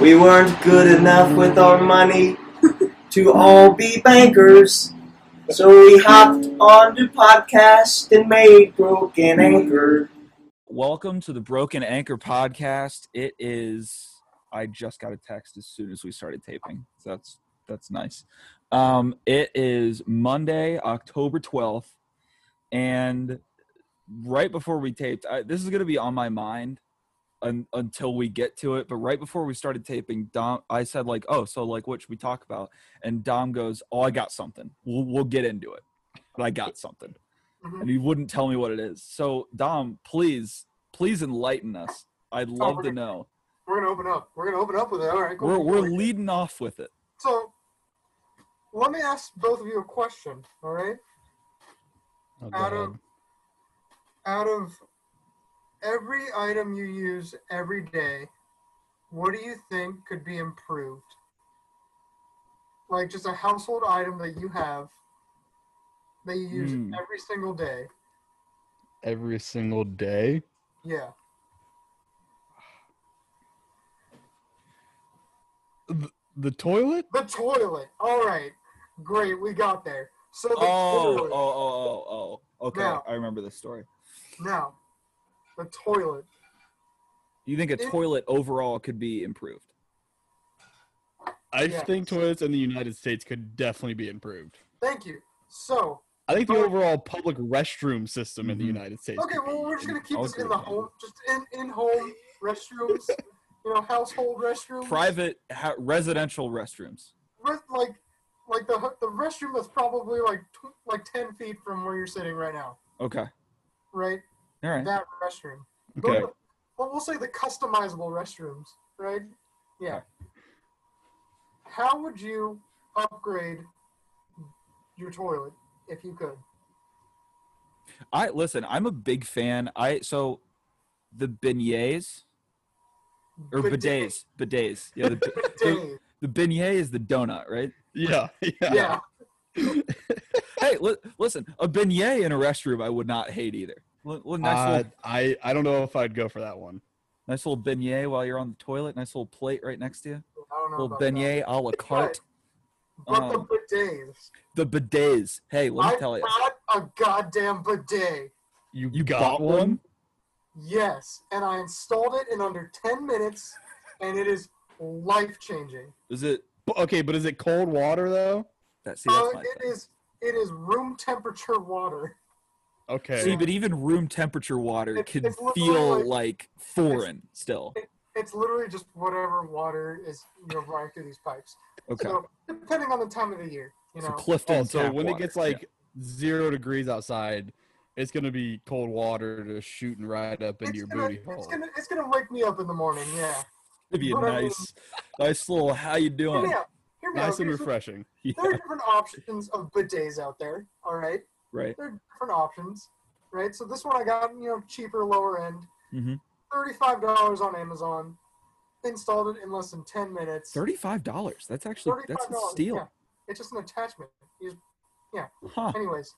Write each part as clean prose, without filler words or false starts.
We weren't good enough with our money to all be bankers. So we hopped on the podcast and made Broken Anchor. Welcome to the Broken Anchor podcast. I just got a text as soon as we started taping. So that's nice. It is Monday, October 12th. And right before we taped, this is going to be on my mind until we get to it. But right before we started taping, Dom, I said what should we talk about? And Dom goes, "Oh, I got something. We'll get into it. But I got something." And he wouldn't tell me what it is. So Dom, please enlighten us. I'd love to know. We're gonna open up. We're gonna open up with it. All right, cool. We're leading off with it. So, let me ask both of you a question. All right. Out of every item you use every day, what do you think could be improved? Like just a household item that you have that you use every single day. Every single day? Yeah. The toilet? The toilet. All right. Great. We got there. So the toilet. Okay, now, I remember this story. Now, the toilet. You think a toilet overall could be improved? I think toilets in the United States could definitely be improved. Thank you. So, I think the overall public restroom system in the United States. Okay, well, we're just going to keep this in the home, just in-home restrooms, household restrooms. Private, residential restrooms. Like the restroom that's probably like 10 feet from where you're sitting right now. Okay. Right? All right. That restroom. Okay. But we'll say the customizable restrooms, right? Yeah. Okay. How would you upgrade your toilet if you could? I'm a big fan. The beignets or bidets. Yeah, the beignet is the donut, right? Yeah. Hey, listen, a beignet in a restroom I would not hate either. I don't know if I'd go for that one. Nice little beignet while you're on the toilet. Nice little plate right next to you. I don't know little beignet a la carte. But the bidets. The bidets. Hey, let me tell you. I got a goddamn bidet. You got one? Yes, and I installed it in under 10 minutes, and it is life-changing. Is it? Okay, but is it cold water, though? That's my thing. It is room temperature water. Okay. See, but even room temperature water can feel like foreign still. It's literally just whatever water is running through these pipes. Okay. So, depending on the time of the year, So Clifton so when water. it gets 0 degrees outside, it's gonna be cold water to shooting right up into your booty hole. It's gonna wake me up in the morning. Yeah. It'd be a nice little. How you doing? Hear me Nice out. and refreshing. Yeah. There are different options of bidets out there. All right. Right. There are different options. Right. So this one I got cheaper, lower end. Mm-hmm. $35 on Amazon. Installed it in less than 10 minutes. $35. That's actually that's a steal. Yeah. It's just an attachment. Huh. Anyways,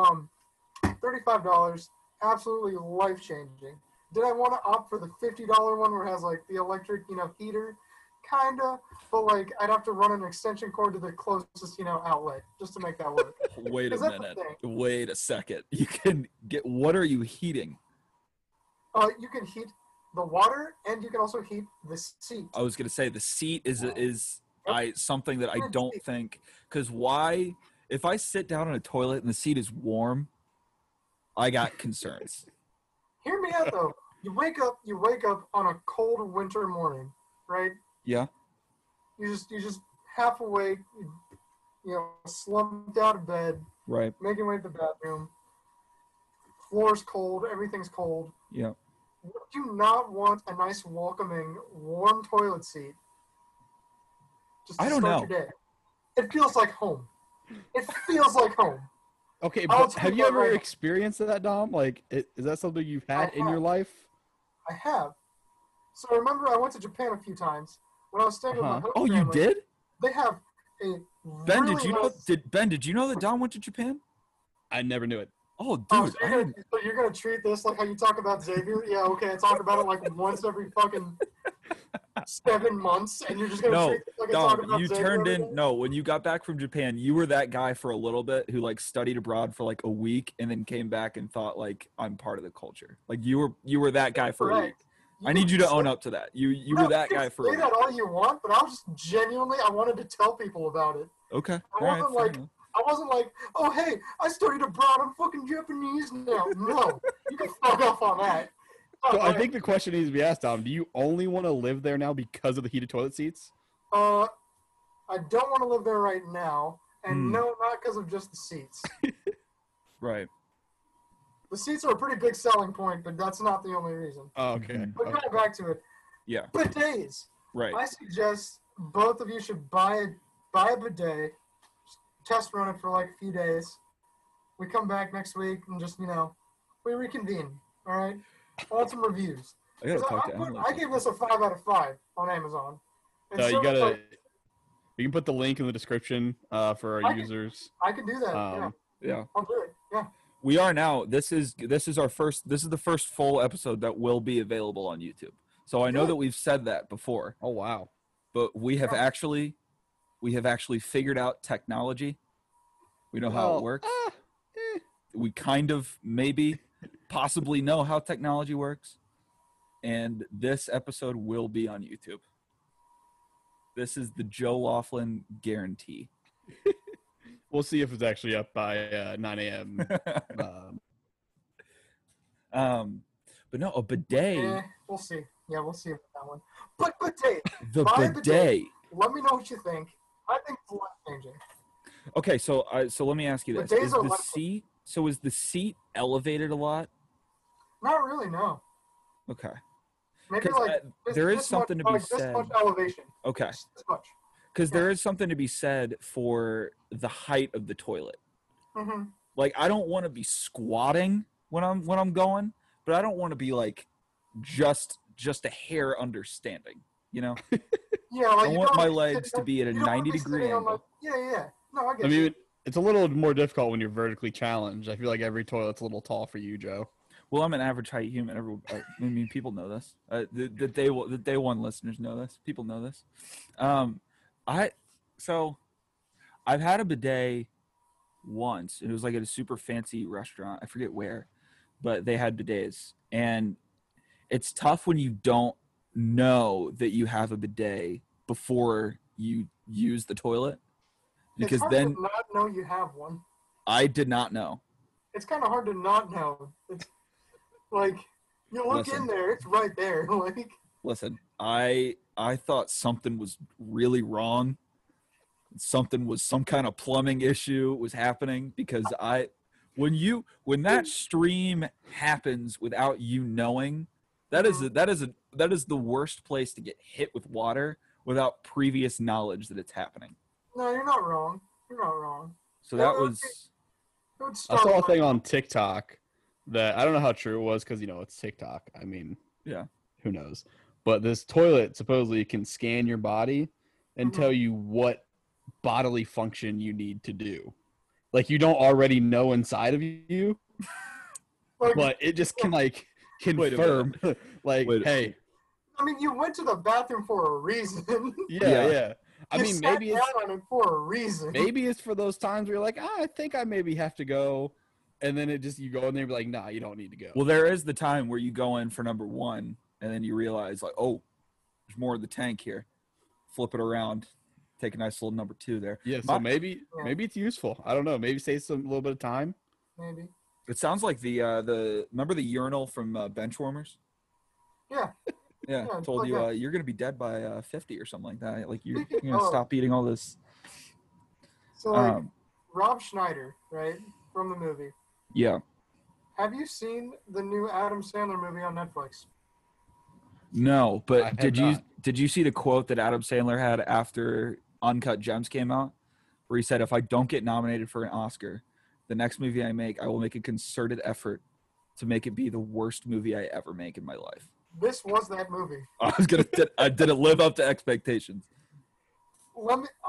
$35, absolutely life changing. Did I want to opt for the $50 one where it has the electric heater? Kinda, but I'd have to run an extension cord to the closest outlet just to make that work. Wait a minute. Wait a second. You can get. What are you heating? You can heat the water, and you can also heat the seat. I was gonna say the seat is something that I don't think, because why? If I sit down on a toilet and the seat is warm, I got concerns. Hear me out though. You wake up on a cold winter morning, right? Yeah. You just half awake, slumped out of bed, right? Making your way to the bathroom. Floor's cold, everything's cold. Yeah. Would you not want a nice, welcoming, warm toilet seat? Just to start your day? It feels like home. It feels like home. Okay, but have you ever experienced that, Dom? Is that something you've had in your life? I have. So remember, I went to Japan a few times when I was staying with my host family. You did? They have a Ben, really did you know? Did you know that Dom went to Japan? I never knew it. Oh, dude! So you're gonna treat this like how you talk about Xavier? Yeah, okay. I talk about it once every fucking 7 months, and you're just gonna No, treat it like a dog, Taco Bell you Xavier turned every in. day? No, when you got back from Japan, you were that guy for a little bit who like studied abroad for like a week and then came back and thought like I'm part of the culture. Like you were that guy for a week. Correct. I need you to can own say- up to that. You No, were that you can guy for a say week. that all you want, but I was just genuinely, I wanted to tell people about it. Okay. I All right. wasn't fair like, enough. I wasn't like, oh hey, I studied abroad. I'm fucking Japanese now. No, you can fuck off on that. So I Alright, think the question needs to be asked, Tom. Do you only want to live there now because of the heated toilet seats? I don't want to live there right now, and Hmm. no, not because of just the seats. Right. The seats are a pretty big selling point, but that's not the only reason. Oh, okay. Mhm. But going back to it, Yeah. bidets. Right. I suggest both of you should buy a bidet, test run it for like a few days. We come back next week and just, we reconvene. All right? I want some reviews. I gotta 'Cause talk to Emily. I gave this a 5 out of 5 on Amazon. And You so, gotta. like, You can put the link in the description for I our can- users. I can do that. Yeah, Yeah. I'll do it. Yeah. We are now. This is our first. This is the first full episode that will be available on YouTube. So I know Good. that we've said that before, Oh wow. but we have Yeah. actually figured out technology. We know how Well, it works. We kind of maybe possibly know how technology works, and this episode will be on YouTube. This is the Joe Laughlin guarantee. We'll see if it's actually up by 9 a.m. But no, a bidet. Yeah, we'll see. Yeah, we'll see about that one. But bidet, The buy a bidet. bidet. Let me know what you think. I think it's life changing. Okay, so let me ask you this: Bidets is are the life- seat? So is the seat elevated a lot? Not really, no. Okay, Maybe 'Cause, like there is this something much, to be like, said. This much elevation. okay, This much. because there is something to be said for the height of the toilet. Mm-hmm. Like I don't want to be squatting when I'm going, but I don't want to be like just a hair understanding. You know, Yeah, like I you want don't my wanna be legs sitting- to be at a you don't wanna 90-degree sitting on, angle. like- yeah. No, I get I you. mean, it's a little more difficult when you're vertically challenged. I feel like every toilet's a little tall for you, Joe. Well, I'm an average height human. I mean, people know this. The day one listeners know this. People know this. I've had a bidet once. It was like at a super fancy restaurant. I forget where, but they had bidets, and it's tough when you don't know that you have a bidet before you use the toilet, because it's hard then to not know you have one. I did not know. It's kind of hard to not know. It's like you look Listen. in there, it's right there. Like Listen, I thought something was really wrong. Something was some kind of plumbing issue was happening because when that stream happens without you knowing, that is the worst place to get hit with water without previous knowledge that it's happening. no, you're not wrong. You're not wrong. So Well, that was It would I start saw a with- thing on TikTok that I don't know how true it was because it's TikTok. I mean, Yeah. who knows? But this toilet supposedly can scan your body and Mhm. tell you what bodily function you need to do. Like you don't already know inside of you, like, but it just can like Wait a confirm, like, Wait a- hey, I mean, you went to the bathroom for a reason. yeah. I You mean, sat maybe it's down on it for a reason. maybe it's for those times where you're like, I think I maybe have to go, and then you go in there and be like, nah, you don't need to go. well, there is the time where you go in for number one and then you realize like, oh, there's more of the tank here. Flip it around, take a nice little number two there. Yeah, so My- maybe it's useful. I don't know. Maybe save a little bit of time. Maybe. It sounds like the remember the urinal from Benchwarmers? Yeah. Yeah, Yeah, told like you that. you're gonna be dead by 50 or something like that. Like you're Speaking gonna of- stop eating all this. So like Um, Rob Schneider, right, from the movie. yeah, Have you seen the new Adam Sandler movie on Netflix? no, I but have did not. you see the quote that Adam Sandler had after Uncut Gems came out, where he said, "If I don't get nominated for an Oscar, the next movie I make, I will make a concerted effort to make it be the worst movie I ever make in my life." This was that movie. I didn't live up to expectations. Let me.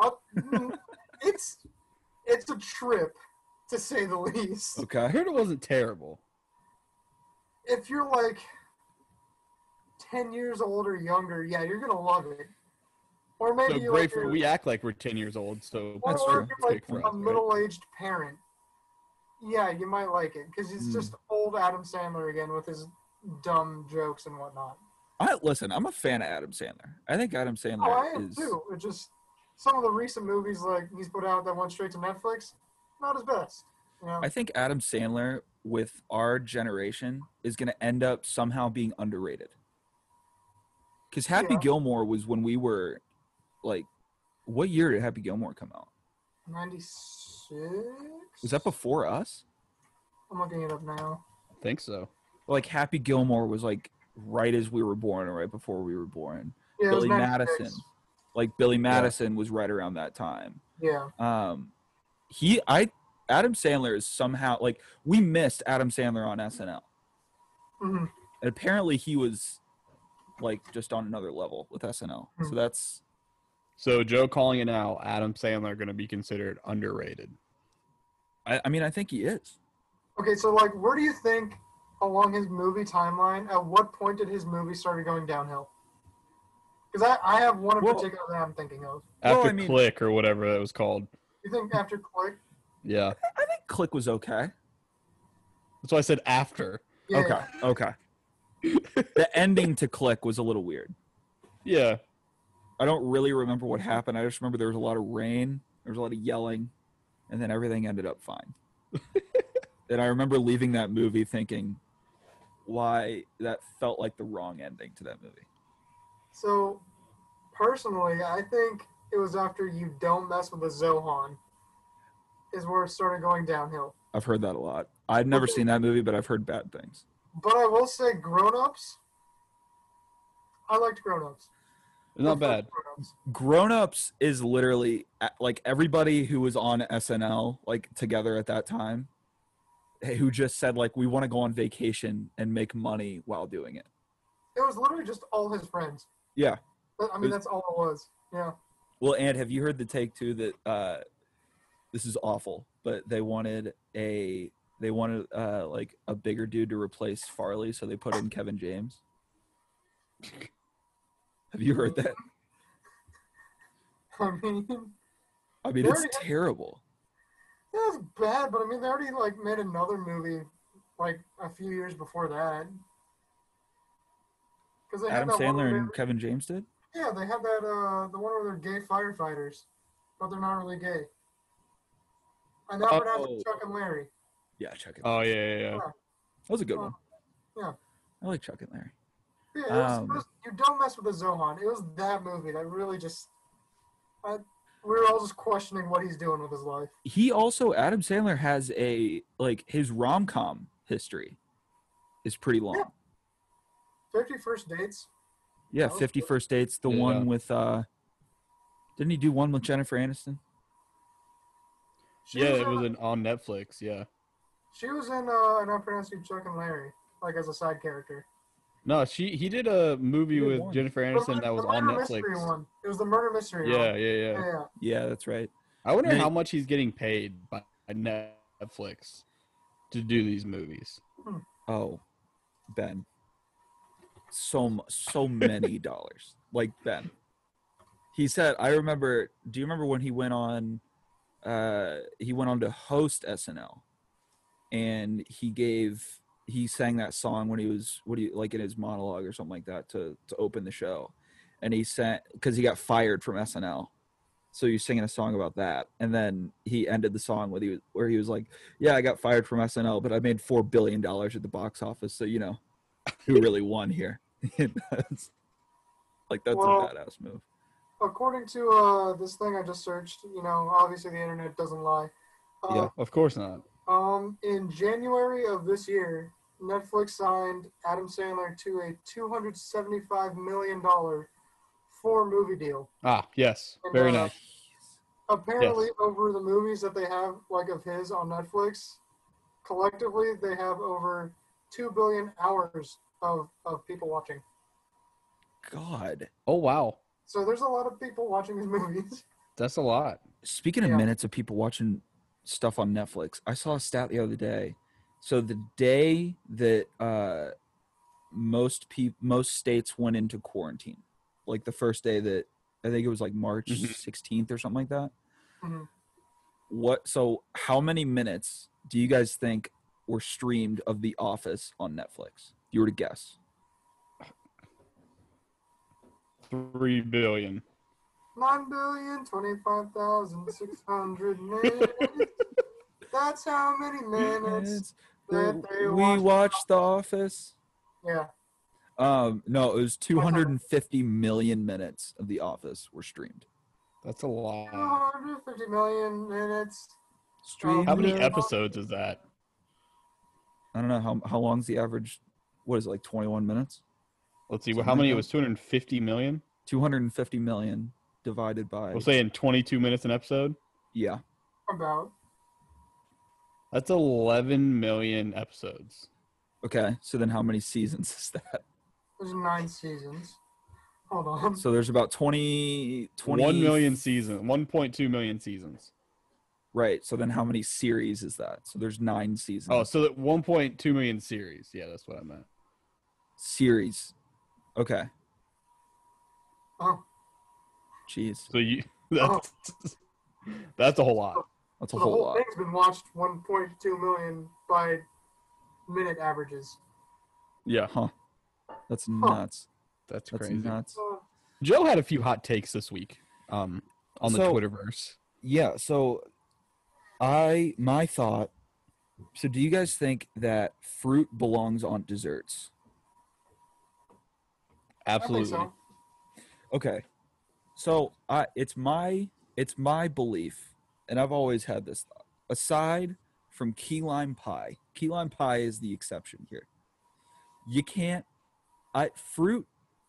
It's a trip, to say the least. I Okay. heard it wasn't terrible. If you're like, 10 years old or younger, yeah, you're gonna love it. Or maybe So you great like for we act like we're 10 years old, so or That's or true. if it's you're great like for a us, right? middle-aged parent. Yeah, you might like it because it's Hmm. just old Adam Sandler again with his dumb jokes and whatnot. Listen, I'm a fan of Adam Sandler. I think Adam Oh, Sandler I am is. too. It just some of the recent movies like he's put out that went straight to Netflix, not his best. You know? I think Adam Sandler with our generation is going to end up somehow being underrated. Because Happy Yeah. Gilmore was when we were like, what year did Happy Gilmore come out? 96. Was that before us? I'm looking it up now. I think so. Like Happy Gilmore was like right as we were born or right before we were born. Yeah, it was Billy 96. Madison, like Billy Madison was right around that time. Yeah. Adam Sandler is somehow like we missed Adam Sandler on SNL. hmm And apparently he was like just on another level with SNL. So that's So Joe calling it now, Adam Sandler going to be considered underrated. I mean I think he is. Okay, so like, where do you think along his movie timeline, at what point did his movie started going downhill? Because I have one in Well- particular that I'm thinking of. Well, After I mean- Click or whatever that was called. You think after Click? Yeah. I think Click was okay. That's why I said after. Yeah. Okay. The ending to Click was a little weird. Yeah. I don't really remember what happened. I just remember there was a lot of rain, there was a lot of yelling, and then everything ended up fine. And I remember leaving that movie thinking why that felt like the wrong ending to that movie. So, personally, I think it was after You Don't Mess with the Zohan is where it started going downhill. I've heard that a lot. I've never Okay. seen that movie, but I've heard bad things. But I will say Grown Ups, I liked Grown Ups. Not bad. Grown Ups is literally like everybody who was on SNL like together at that time who just said like we want to go on vacation and make money while doing it. It was literally just all his friends. Yeah. I mean, that's all it was. Yeah. Well, and have you heard the take too that this is awful, but they wanted like a bigger dude to replace Farley, so they put in Kevin James. Have you heard that? I mean, I mean, They it's already had- terrible. it was bad, but I mean, they already like made another movie like a few years before that. Because they Adam had that one Sandler where and Kevin James did. yeah, they had that the one where they're gay firefighters, but they're not really gay. And that would have Oh. Chuck and Larry. Yeah, Chuck and Oh, Larry. yeah. That was a good one. Yeah. I like Chuck and Larry. Yeah, it Um, was, You Don't Mess with the Zohan. It was that movie that really just. We were all just questioning what he's doing with his life. Adam Sandler has a like his rom-com history is pretty long. Yeah. 50 First Dates. Yeah, That was 50 good. First Dates, the Yeah. one with didn't he do one with Jennifer Aniston? She Yeah, was it in- was on Netflix. Yeah. She was in Not Pronouncing Chuck and Larry, like as a side character. No, he did a movie He did with one. Jennifer The Aniston that was the on murder Netflix. mystery one. It was the murder mystery Yeah, one. yeah. Yeah. Yeah, that's right. I wonder They- how much he's getting paid by Netflix to do these movies. Oh, Ben. So many dollars. Like Ben. He said, I remember, do you remember when he went on to host SNL and he sang that song when he was like in his monologue or something like that to open the show. And he sang because he got fired from SNL. So he was singing a song about that. And then he ended the song where he was like, yeah, I got fired from SNL, but I made $4 billion at the box office. So, you know, who really won here? That's a Well- badass move. According to this thing I just searched, obviously the internet doesn't lie. Yeah. Of course not. In January of this year, Netflix signed Adam Sandler to a $275 million four-movie deal. Ah, yes. And, Very nice. Apparently, over the movies that they have, like of his on Netflix, collectively they have over 2 billion hours of people watching. God. Oh, wow. So there's a lot of people watching his movies. That's a lot. Speaking of Yeah. minutes of people watching stuff on Netflix, I saw a stat the other day. So the day that most states went into quarantine, like the first day that I think it was like March Mhm. 16th or something like that. Mhm. So how many minutes do you guys think were streamed of The Office on Netflix? If you were to guess. 3 billion. 9,025,600 minutes. That's how many minutes that they We watched The Office. Yeah. No, it was 250 million minutes of The Office were streamed. That's a lot. 250 million minutes. Streamed. How many Yeah. episodes is that? I don't know how long's the average. What is it, like 21 minutes? Let's see. Something How many? like It was 250 million. 250 million divided by. We'll say in 22 minutes an episode. Yeah. About. That's 11 million episodes. Okay. So then how many seasons is that? There's 9 seasons. Hold on. So there's about 20 1 million seasons. 1.2 million seasons. Right. So then how many series is that? So there's 9 seasons. Oh, so that 1.2 million series. Yeah, that's what I meant. Series. Okay. Oh. Jeez. So you that's a whole lot. That's So a the whole whole lot. thing's been watched 1.2 million by minute averages. Yeah, Huh. That's nuts. that's That's crazy. nuts. Joe had a few hot takes this week on the So- Twitterverse. Yeah, so my thought, so do you guys think that fruit belongs on desserts? Absolutely. I think Okay. So it's my belief, and I've always had this thought. Aside from key lime pie is the exception here. You can't fruit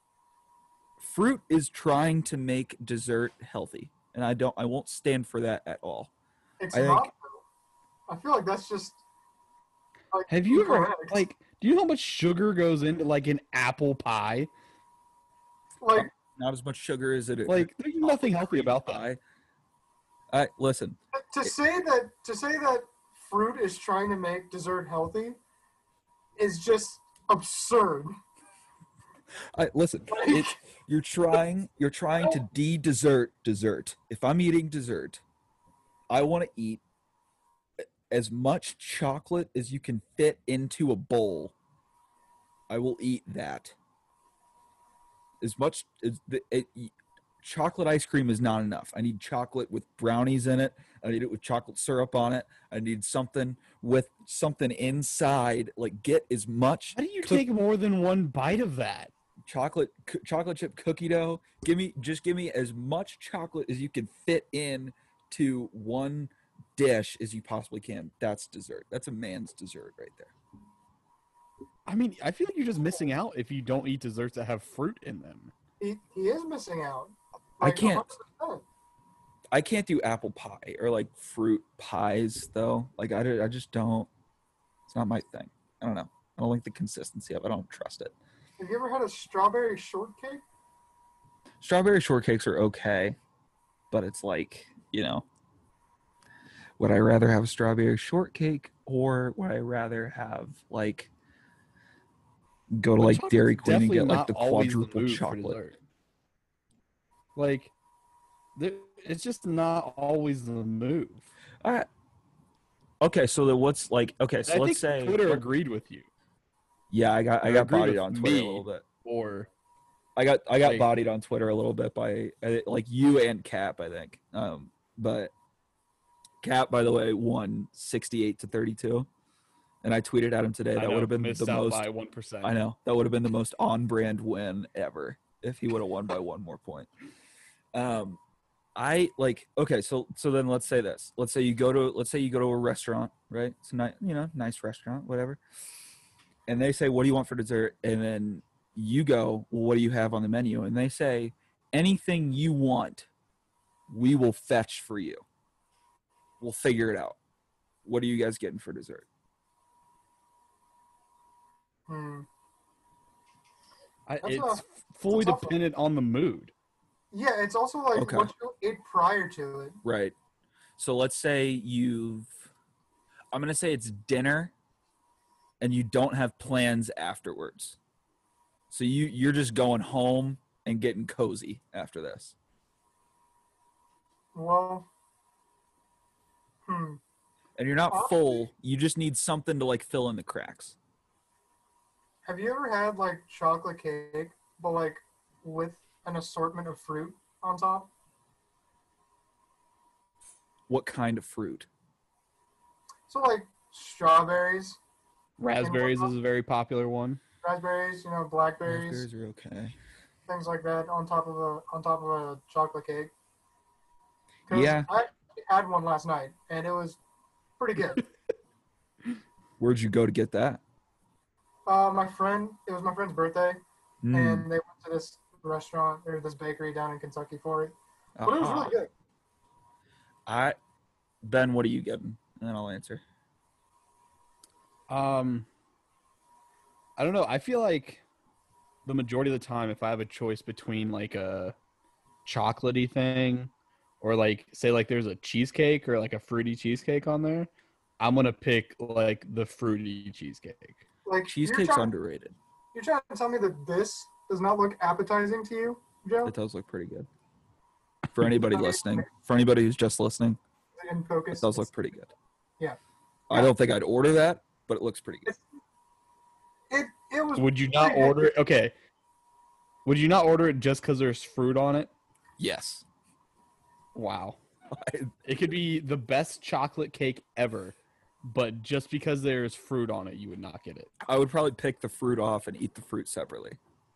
is trying to make dessert healthy, and I won't stand for that at all. It's I not. think- I feel like that's just. Like, Have you ever incorrect. like? Do you know how much sugar goes into like an apple pie? Like Not as much sugar as it Like, there's nothing healthy about that. Listen, to say that fruit is trying to make dessert healthy is just absurd. listen. You're trying to de-dessert dessert. If I'm eating dessert, I want to eat as much chocolate as you can fit into a bowl. I will eat that. As much as chocolate ice cream is not enough. I need chocolate with brownies in it. I need it with chocolate syrup on it. I need something with something inside. Like, get as much How do you take more than one bite of that? chocolate chip cookie dough. Give me as much chocolate as you can fit in to one dish as you possibly can. That's dessert. That's a man's dessert right there. I mean, I feel like you're just missing out if you don't eat desserts that have fruit in them. He is missing out. I can't 100%. I can't do apple pie or like fruit pies though. Like I just don't. It's not my thing. I don't know. I don't like the consistency of it. I don't trust it. Have you ever had a strawberry shortcake? Strawberry shortcakes are okay, but it's like, would I rather have a strawberry shortcake or would I rather have like go to But like chocolate's Dairy Queen and definitely get like not the always quadruple move for chocolate? dessert. Like, it's just not always the move. Okay, so then what's like? Okay, so I let's think say Twitter agreed with you. Yeah, I got agreed bodied with on Twitter a me. little bit. Or I got like- bodied on Twitter a little bit by like you and Cap, I think. But Cap, by the way, won 68-32, and I tweeted at him today. I That know, would have been missed the out most. by 1%. I know that would have been the most on-brand win ever if he would have won by one more point. I like okay, so then let's say this. Let's say you go to a restaurant, right? It's a nice restaurant, whatever. And they say, "What do you want for dessert?" And then you go, "Well, what do you have on the menu?" And they say, "Anything you want, we will fetch for you. We'll figure it out. What are you guys getting for dessert?" That's It's fully that's awful. dependent on the mood. Yeah, it's also like Okay. what you ate prior to it. Right. So let's say I'm going to say it's dinner and you don't have plans afterwards. So you're just going home and getting cozy after this. Well, And you're not full. You just need something to like fill in the cracks. have you ever had like chocolate cake, but like with an assortment of fruit on top? What kind of fruit? So like strawberries, Raspberries is a very popular one. raspberries, blackberries, Raspberries are okay. things like that on top of a chocolate cake. 'Cause Yeah. I had one last night and it was pretty good. Where'd you go to get that? It was my friend's birthday, Mm. and they went to this restaurant or this bakery down in Kentucky for it. But it was really good. Ben, what are you getting? And then I'll answer. I don't know. I feel like the majority of the time, if I have a choice between like a chocolatey thing or like say like there's a cheesecake or like a fruity cheesecake on there, I'm gonna pick like the fruity cheesecake. Like Cheesecake's underrated. You're trying to tell me that this does not look appetizing to you, Joe? It does look pretty good. For anybody listening, for anybody who's just listening, In focus. it does look pretty good. Yeah. I don't think I'd order that, but it looks pretty good. It was. Would you not pretty good. order it? Okay. Would you not order it just because there's fruit on it? Yes. Wow. It could be the best chocolate cake ever, but just because there's fruit on it, you would not get it. I would probably pick the fruit off and eat the fruit separately.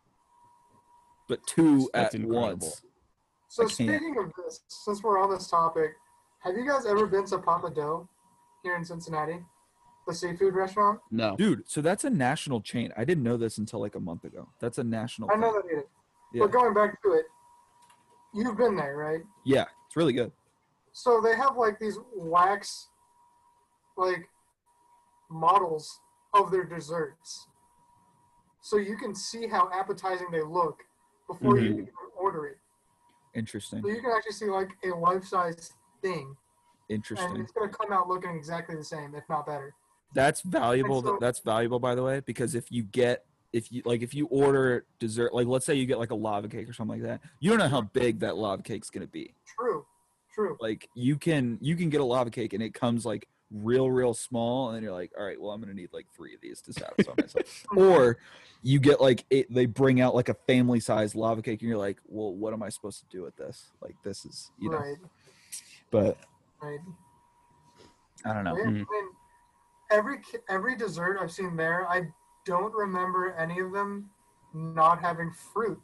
But two That's at incredible. once. So I can't. speaking of this, since we're on this topic, have you guys ever been to Papa Dough here in Cincinnati, the seafood restaurant? No. Dude, so that's a national chain. I didn't know this until like a month ago. That's a national I know thing. that it is. Yeah. But going back to it, you've been there, right? Yeah, it's really good. So they have like these wax, like models of their desserts, so you can see how appetizing they look before you Mhm. even order it. Interesting. So you can actually see like a life-size thing, and Interesting. it's gonna come out looking exactly the same, if not better. That's valuable. And so- That's valuable, by the way, because if you order dessert, like let's say you get like a lava cake or something like that, you don't know how big that lava cake's gonna be. True. Like you can get a lava cake and it comes like real small, and then you're like, all right, well I'm gonna need like 3 of these to satisfy myself. Or you get like they bring out like a family size lava cake, and you're like, well, what am I supposed to do with this? Like this is Right. But Right. I don't know. Yeah, I mean, every dessert I've seen there, I don't remember any of them not having fruit.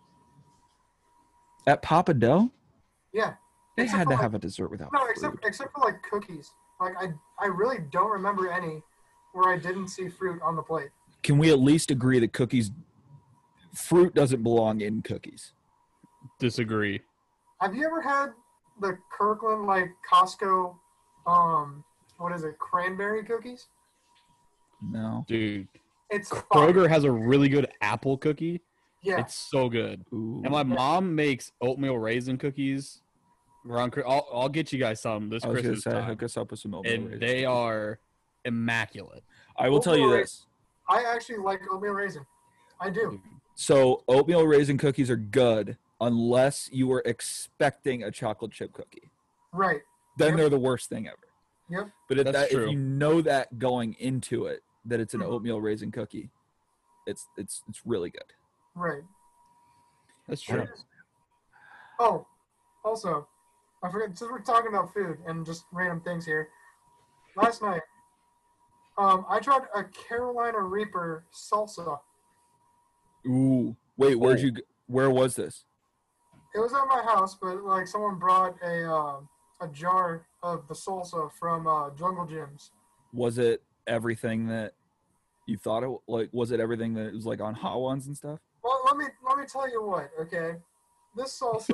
At Papa Dough, Yeah. they Except had for, to like- have a dessert without No, fruit. except for like cookies. Like I really don't remember any where I didn't see fruit on the plate. Can we at least agree that fruit doesn't belong in cookies? Disagree. Have you ever had the Kirkland like Costco what is it, cranberry cookies? No. Dude. It's fire. Kroger has a really good apple cookie. Yeah. It's so good. Ooh. And my mom makes oatmeal raisin cookies. I'll get you guys some this I was gonna Christmas say, time. hook us up with some oatmeal And raisin. they are immaculate. I will tell you Oatmeal this. I actually like oatmeal raisin. I do. So oatmeal raisin cookies are good unless you were expecting a chocolate chip cookie. Right. Then Yep. they're the worst thing ever. Yep. But if, That's if true. you know that going into it, that it's an Mhm. oatmeal raisin cookie, it's really good. Right. That's true. Oh, also, I forgot, since we're talking about food and just random things here, last night, I tried a Carolina Reaper salsa. Ooh, wait, Oh. where was this? It was at my house, but like someone brought a jar of the salsa from Jungle Gyms. Was it everything that you thought it like? Was it everything that was like on Hot Ones and stuff? Well, let me tell you what, okay? This salsa.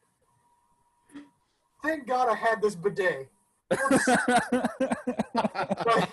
Thank God I had this bidet. Like,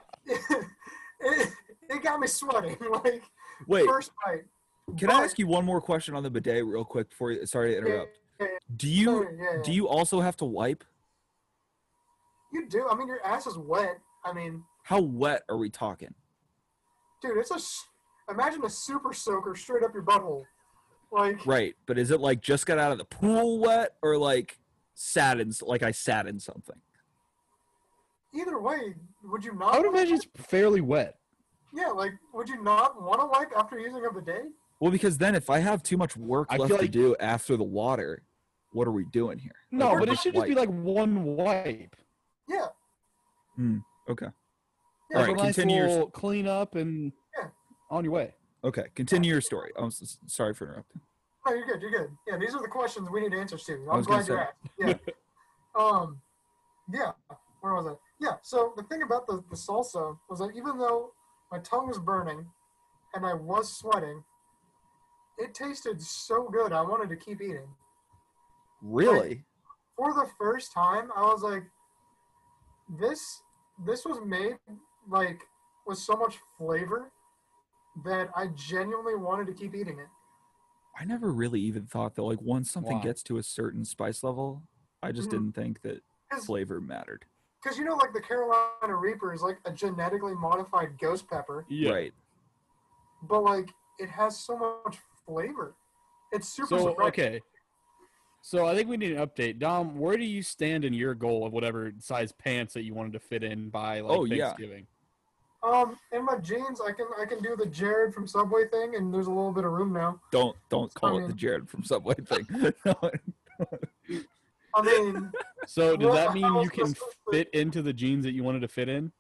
it got me sweating. Like, Wait, first bite. can I ask you one more question on the bidet real quick before you? Sorry to interrupt. Do you Yeah. do you also have to wipe? You do. I mean, your ass is wet. I mean, How wet are we talking? dude, imagine a super soaker straight up your butthole. Like, Right, but is it like just got out of the pool wet or like I sat in something? either way, would you not? I would wanna- imagine it's fairly wet. Yeah, like, would you not want to like after using a bidet? Well, because then if I have too much work I left feel to like- do after the water, what are we doing here? No, Like, but it just should just be wipe. like one wipe. Yeah. Okay. Yeah, All right, So a nice continue your- little clean up and Yeah. on your way. Okay, continue your story. I'm sorry for interrupting. No, you're good. You're good. Yeah, these are the questions we need answers to. I I'm was gonna glad you asked. Yeah. Yeah. Where was I? Yeah. So the thing about the salsa was that even though my tongue was burning and I was sweating, it tasted so good. I wanted to keep eating. Really? For the first time, I was like, this was made like with so much flavor that I genuinely wanted to keep eating it. I never really even thought that like once something Why? gets to a certain spice level, I just Mhm. didn't think that Because flavor mattered. you know, like the Carolina Reaper is like a genetically modified ghost pepper, Right. but like it has so much flavor. It's super So surprising. okay. So I think we need an update. Dom, where do you stand in your goal of whatever size pants that you wanted to fit in by like Oh, yeah. Thanksgiving? In my jeans, I can do the Jared from Subway thing, and there's a little bit of room now. Don't call it mean- the Jared from Subway thing. I mean, So does Well, that mean how you can specific- fit into the jeans that you wanted to fit in?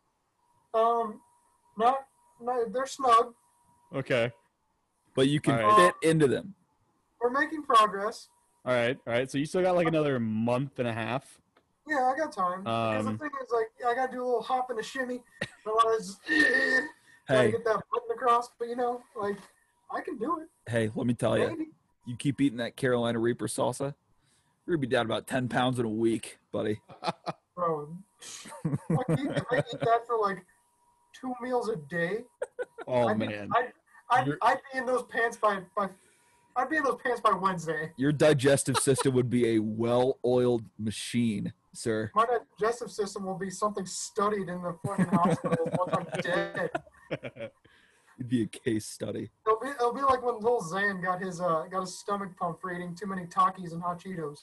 not they're snug. Okay. But you can All right. fit into them. We're making progress. All right. So you still got like another month and a half. Yeah, I got time. Because the thing is, like, I gotta do a little hop and a shimmy. A lot of just, gotta Hey, get that button across. But you know, like, I can do it. hey, let me tell you, Maybe. you keep eating that Carolina Reaper salsa, you're gonna be down about 10 pounds in a week, buddy. Bro, if I eat that for like 2 meals a day, Oh I'd be, man. I'd You're- be in those pants by I'd be in those pants by Wednesday. Your digestive system would be a well-oiled machine, sir. My digestive system will be something studied in the fucking hospital once I'm dead. It'd be a case study. It'll be like when Lil Xan got his stomach pumped for eating too many Takis and hot Cheetos.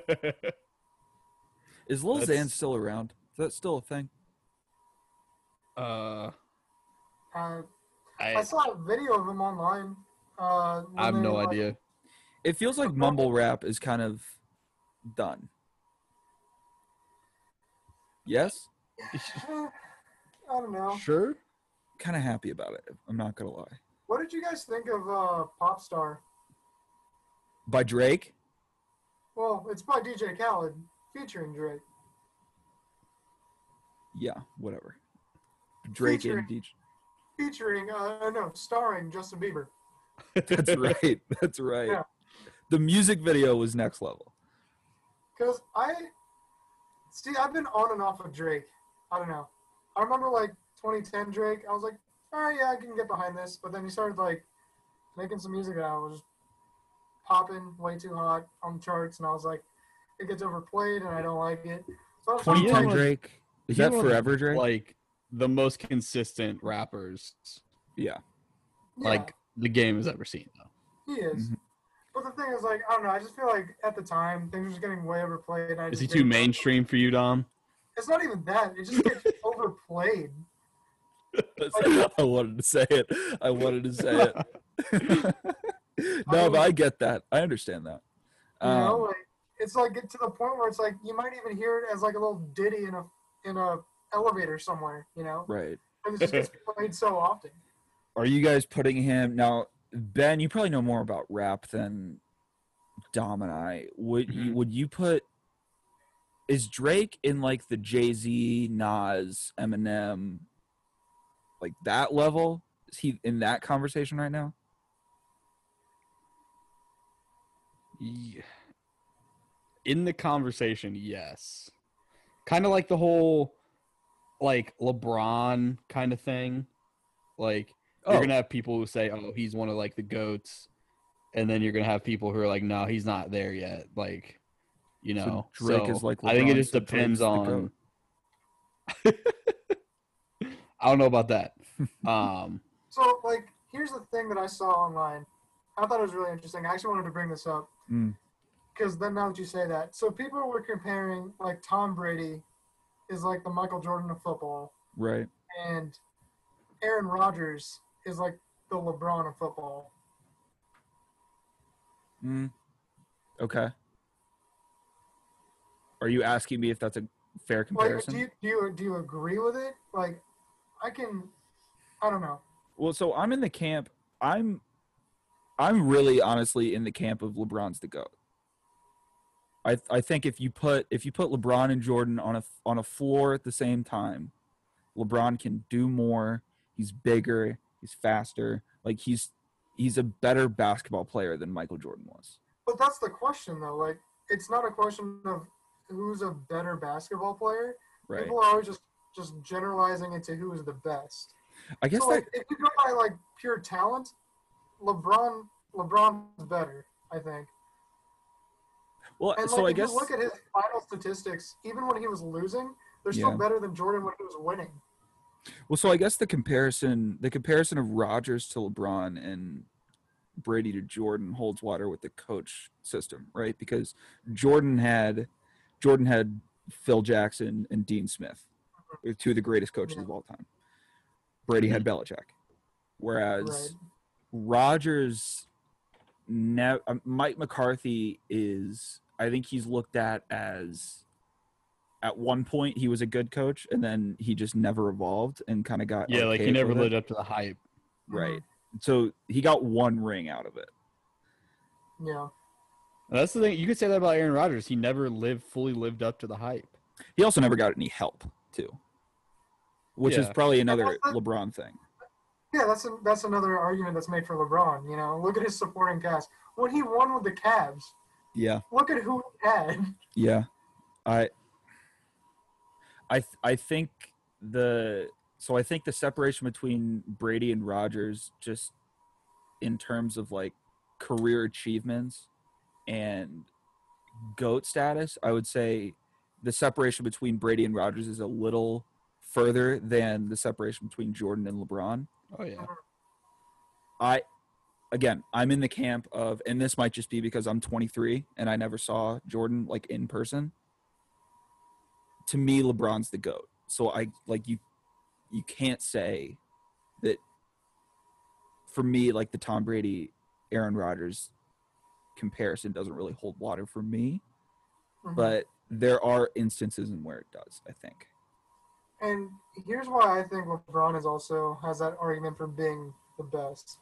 Is Lil That's- Xan still around? Is that still a thing? Uh, I I saw a video of him online. I have no idea. It feels like mumble rap is kind of done. Yes? I don't know. Sure. Kind of happy about it. I'm not gonna lie. What did you guys think of Popstar? By Drake? Well, it's by DJ Khaled featuring Drake. Yeah, whatever. Drake and DJ. Featuring, starring Justin Bieber. That's right. That's right. Yeah. The music video was next level. Because I've been on and off of Drake. I don't know. I remember like 2010 Drake. I was like, all right, yeah, I can get behind this. But then he started like making some music that was popping way too hot on the charts, and I was like, it gets overplayed, and I don't like it. So I was 2010 Yeah. Drake. Is He's that one of the, forever Drake? Like the most consistent rappers Yeah. yeah, like the game has ever seen though. he is. Mhm. But the thing is, like, I don't know. I just feel like at the time things were just getting way overplayed. And I Is just he too didn't- mainstream for you, Dom? It's not even that. It just gets overplayed. I wanted to say it. I wanted to say it. No, but I get that. I understand that. You know, Um, like it's like get to the point where it's like you might even hear it as like a little ditty in a elevator somewhere. You know, right. and it just gets played so often. Are you guys putting him now? Ben, you probably know more about rap than Dom and I. Would you put? Is Drake in like the Jay-Z, Nas, Eminem, like that level? Is he in that conversation right now? Yeah. In the conversation, yes. Kind of like the whole like LeBron kind of thing. Like you're gonna have people who say, "Oh, he's one of like the goats," and then you're gonna have people who are like, "No, he's not there yet." Like, you So know, Drake so is like I think it LeBron, just so depends Drake's the on. goat. I don't know about that. So like here's the thing that I saw online. I thought it was really interesting. I actually wanted to bring this up because then now that you say that, so people were comparing like Tom Brady is like the Michael Jordan of football, Right. and Aaron Rodgers is like the LeBron of football. Okay. Are you asking me if that's a fair Like, comparison? do you agree with it? Like, I don't know. Well, so I'm in the camp. I'm really honestly in the camp of LeBron's the GOAT. I think if you put LeBron and Jordan on a floor at the same time, LeBron can do more. He's bigger. He's faster. Like he's a better basketball player than Michael Jordan was. But that's the question, though. Like, it's not a question of who's a better basketball player. Right. People are always just generalizing it to who is the best. I guess So, like, if you go by like pure talent, LeBron's better, I think. well, And so like, I if guess you look at his final statistics, even when he was losing, they're still Yeah. better than Jordan when he was winning. well, so I guess the comparison of Rodgers to LeBron and Brady to Jordan holds water with the coach system, right? Because Jordan had Phil Jackson and Dean Smith, two of the greatest coaches of all time. Brady had Belichick, whereas Rodgers, Mike McCarthy is, I think he's looked at as, at one point he was a good coach, and then he just never evolved and kind of got Yeah, like he archaic never with it. lived up to the hype. Right. So he got one ring out of it. Yeah. And that's the thing. You could say that about Aaron Rodgers. He never fully lived up to the hype. He also never got any help, too, which is Yeah. probably another LeBron thing. Yeah, that's another argument that's made for LeBron. You know, look at his supporting cast. When he won with the Cavs, Yeah. look at who he had. Yeah. I think the separation between Brady and Rodgers, just in terms of like career achievements and GOAT status, I would say the separation between Brady and Rodgers is a little further than the separation between Jordan and LeBron. Oh yeah. I'm in the camp of, and this might just be because I'm 23 and I never saw Jordan like in person. To me, LeBron's the GOAT. So you can't say that. For me, like the Tom Brady, Aaron Rodgers comparison doesn't really hold water for me, but there are instances in where it does, I think. And here's why I think LeBron has that argument for being the best.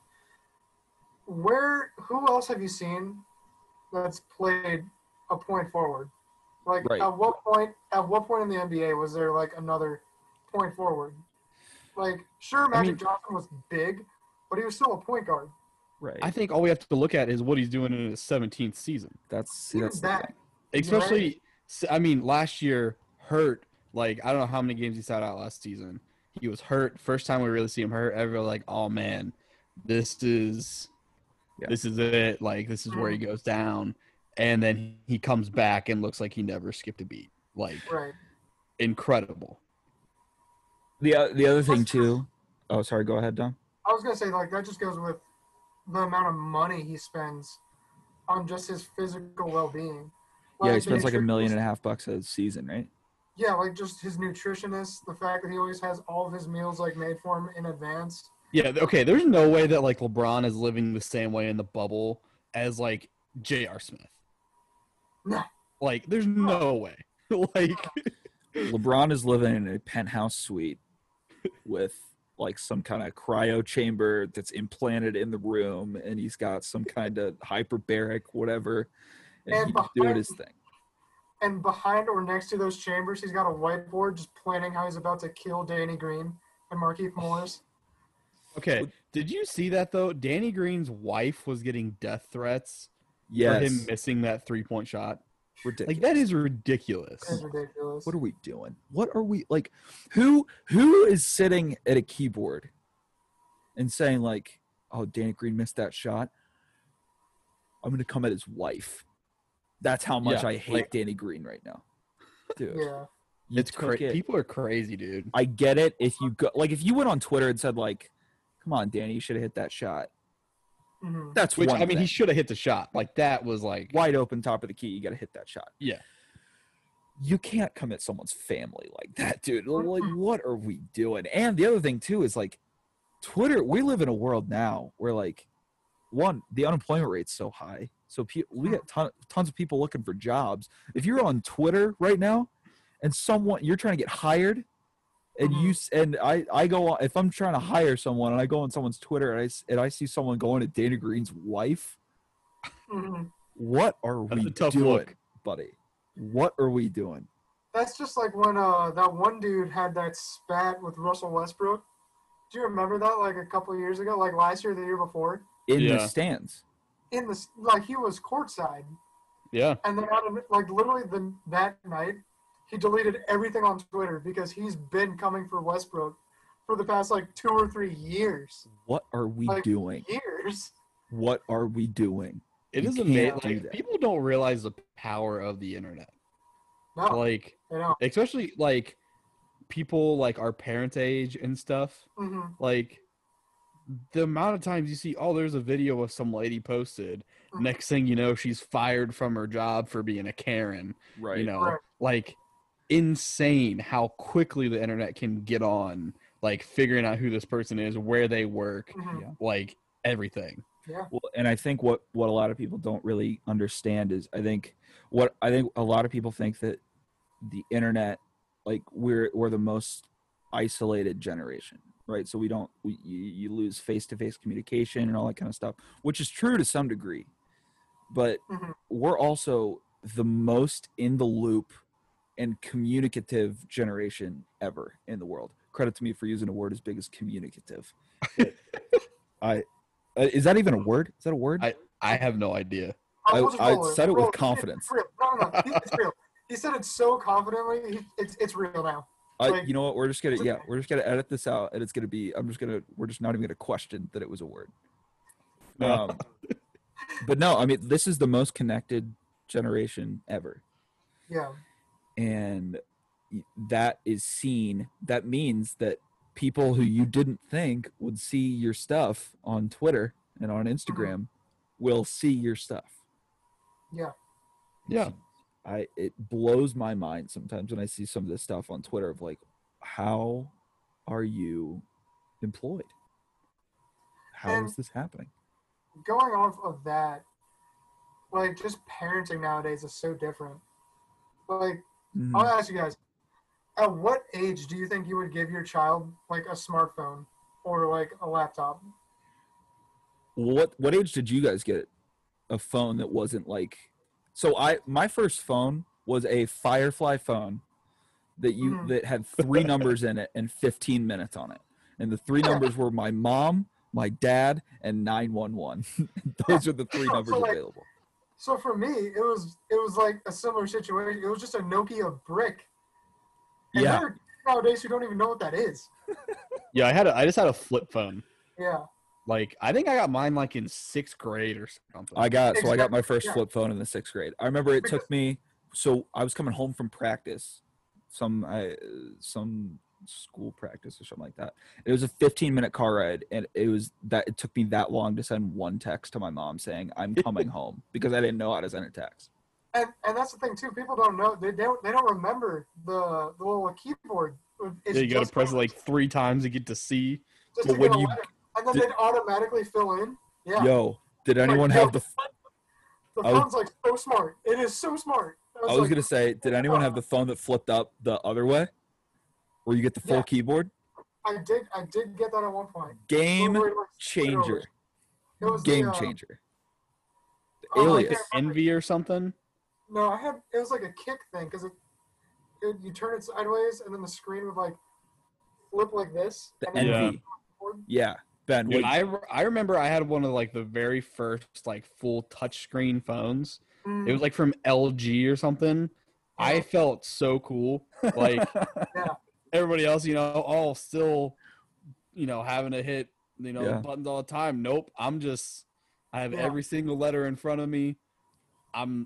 Who else have you seen that's played a point forward? Like Right. at what point in the NBA was there like another point forward? Like sure, Magic Johnson was big, but he was still a point guard. Right. I think all we have to look at is what he's doing in his 17th season. That's Even the that. thing. Especially, I mean, last year hurt. Like I don't know how many games he sat out last season. He was hurt. First time we really see him hurt. Everyone like, oh man, this is it. Like this is where he goes down. And then he comes back and looks like he never skipped a beat. Like incredible. The other thing too. Oh, sorry. Go ahead, Dom. I was gonna say like that just goes with the amount of money he spends on just his physical well-being. Yeah, he the spends like $1.5 nutritionist- million a season, right? Yeah, like just his nutritionist, the fact that he always has all of his meals like made for him in advance. Yeah. Okay. There's no way that like LeBron is living the same way in the bubble as like J.R. Smith. No. Like, there's no way. Like, LeBron is living in a penthouse suite with like some kind of cryo chamber that's implanted in the room, and he's got some kind of hyperbaric whatever, and he's doing his thing. And behind or next to those chambers, he's got a whiteboard just planning how he's about to kill Danny Green and Markieff Morris. okay. Did you see that though? Danny Green's wife was getting death threats Yes, for him missing that 3-point shot. ridiculous. Like, that is ridiculous. It's ridiculous. What are we doing? What are we like? Who is sitting at a keyboard and saying like, "Oh, Danny Green missed that shot. I'm gonna come at his wife." That's how much Yeah, I hate like- Danny Green right now, dude. Yeah. You It's took crazy. it. People are crazy, dude. I get it. If you go, like, if you went on Twitter and said like, Come on, Danny, you should have hit that shot. Mhm. That's Which, one I mean, he thing. should have hit the shot. Like, that was like, Wide open, top of the key. You got to hit that shot. yeah. You can't commit someone's family like that, dude. Like, what are we doing? And the other thing, too, is like Twitter. We live in a world now where, like, one, the unemployment rate's so high. So we get tons of people looking for jobs. If you're on Twitter right now and you're trying to get hired, and I go on, if I'm trying to hire someone and I go on someone's Twitter and I see someone going to Dana Green's wife, Mhm. what are That's we a tough doing, look. buddy? What are we doing? That's just like when that one dude had that spat with Russell Westbrook. Do you remember that? Like a couple of years ago, like last year, or the year before, In the Yeah. stands. in the like he was courtside, Yeah. and then like literally that night, he deleted everything on Twitter because he's been coming for Westbrook for the past like 2 or 3 years. What are we Like doing? years. What are we doing? It You is can't amazing. do Like, that. people don't realize the power of the internet. No, Like, you know. especially like people like our parents' age and stuff. hmm Like, the amount of times you see, oh, there's a video of some lady posted. Next thing you know, she's fired from her job for being a Karen. Right. You know, Right. like, insane how quickly the internet can get on, like, figuring out who this person is, where they work, hmm Yeah. like, everything. Well, and I think what a lot of people don't really understand is I think a lot of people think that the internet, like we're the most isolated generation, right? So you lose face-to-face communication and all that kind of stuff, which is true to some degree, but Mhm. we're also the most in the loop and communicative generation ever in the world. Credit to me for using a word as big as communicative. Is that even a word? Is that a word? I have no idea. We'll just I roll said it with Roll it. confidence. It's real. No. It's real. He said it so confidently. It's real now. Like- You know what? We're just gonna edit this out, and we're just not even gonna question that it was a word. But no, I mean, this is the most connected generation ever, Yeah. and that is seen. That means that people who you didn't think would see your stuff on Twitter and on Instagram will see your stuff. Yeah. Yeah. It blows my mind sometimes when I see some of this stuff on Twitter of like, how are you employed? How is this happening? Going off of that, like just parenting nowadays is so different. Like Mhm. I'll ask you guys, at what age do you think you would give your child like a smartphone or like a laptop? What age did you guys get a phone that wasn't like? So my first phone was a Firefly phone that had 3 numbers in it and 15 minutes on it, and the 3 numbers were my mom, my dad, and 911. Those are the 3 numbers So, like, available. So for me, it was like a similar situation. It was just a Nokia brick. And Yeah. there are kids nowadays who don't even know what that is. Yeah, I just had a flip phone. Yeah. Like, I think I got mine like in 6th grade or something. I got my Exactly, first yeah. flip phone in the 6th grade. I remember it took me. So I was coming home from practice, some school practice or something like that. It was a 15-minute car ride, and it took me that long to send one text to my mom saying I'm coming home because I didn't know how to send a text. And that's the thing too. People don't know. They don't remember the little keyboard. It's Yeah, you got to just press it like 3 times to get to C. just but to when get a you- letter. And then they'd automatically fill in. Yeah. Yo, did anyone have the? The I was- phone's like so smart. It is so smart. I was like, gonna say, did anyone have the phone that flipped up the other way, where you get the full Yeah. keyboard? I did get that at one point. Game Where it was- changer. It was Game the, changer. The Oh, I Alias. can't- Envy or something. No, it was like a kick thing because you turn it sideways and then the screen would like flip like this. The and then Yeah. Envy. Yeah, Ben. Dude, What, I remember I had one of like the very first like full touchscreen phones. It was like from LG or something. I Yeah. felt so cool. Like everybody else, all still, having to hit, Yeah. buttons all the time. Nope. I have Yeah. every single letter in front of me. I'm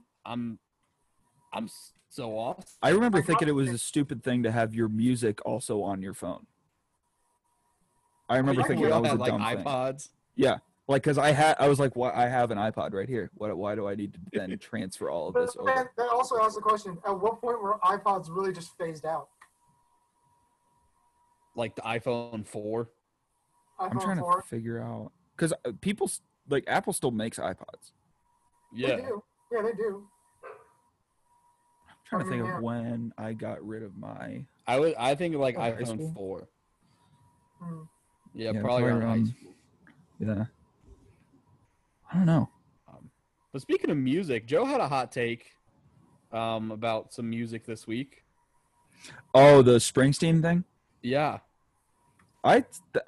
so awesome. I remember I thinking got it was it. a stupid thing to have your music also on your phone. I remember I thinking get that it. was a had like dumb thing. iPods. Yeah, like because I was like, I have an iPod right here. Why do I need to then transfer all of But this over? that also asks the question: at what point were iPods really just phased out? Like the iPhone 4. I'm iPhone trying 4. to figure out because people like Apple still makes iPods. Yeah. They do. Yeah, they do. I'm trying to I think mean, of yeah. when I got rid of my. I think like Oh, high iPhone school? 4. Hmm. Yeah, Yeah, probably around high around- school. Yeah, I don't know. But speaking of music, Joe had a hot take about some music this week. Oh, the Springsteen thing. Yeah. I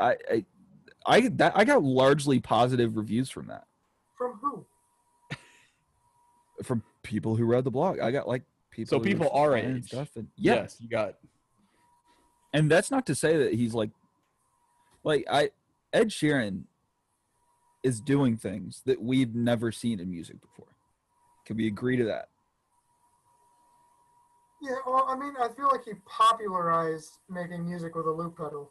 got largely positive reviews from that From who? from people who read the blog. I got like people. So who people were our replying and age. stuff, and yeah, Yes, you got. and that's not to say that he's like Ed Sheeran is doing things that we've never seen in music before. Can we agree to that? Yeah, well, I mean, I feel like he popularized making music with a loop pedal.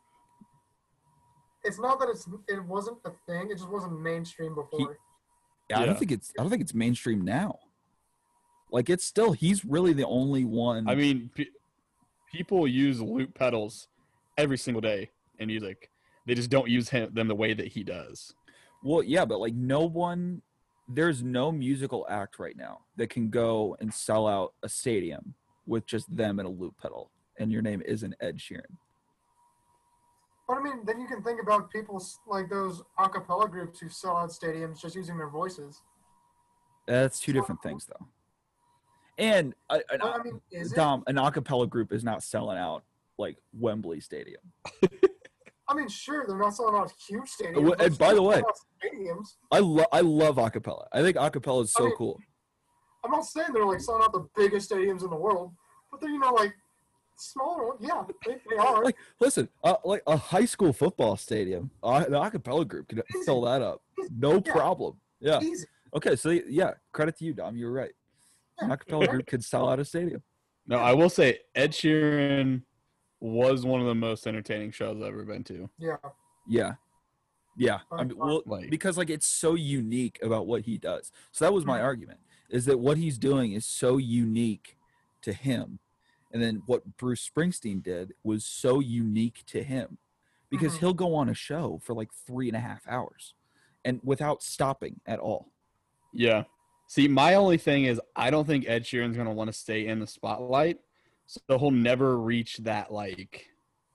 It's not that it wasn't a thing; it just wasn't mainstream before. Yeah, I Yeah. don't think it's mainstream now. Like it's still he's really the only one. I mean, people use loop pedals every single day in music. They just don't use them the way that he does. Well, yeah, but like there's no musical act right now that can go and sell out a stadium with just them and a loop pedal, and your name isn't Ed Sheeran. But I mean, then you can think about people like those a cappella groups who sell out stadiums just using their voices. That's two different things, though. And But, I mean, is it? Dom, an a cappella group is not selling out like Wembley Stadium. I mean, sure, they're not selling out huge stadiums. And but by the still way- selling out stadiums. I love a cappella. I think a cappella is so I mean- cool. I'm not saying they're like selling out the biggest stadiums in the world, but they're like smaller ones. Yeah, they are. Like, listen, like a high school football stadium, the a cappella group can fill that up, no Yeah. problem. Yeah. Easy. Okay, so yeah, credit to you, Dom. You were right. An Yeah, a cappella group could sell out a stadium. No, I will say Ed Sheeran was one of the most entertaining shows I've ever been to. Yeah. Yeah. I mean, well, Like- because like it's so unique about what he does. So that was my Mhm. argument, is that what he's doing is so unique to him, and then what Bruce Springsteen did was so unique to him, because Mhm. he'll go on a show for like 3.5 hours, and without stopping at all. Yeah. See, my only thing is I don't think Ed Sheeran's going to want to stay in the spotlight. So he'll never reach that like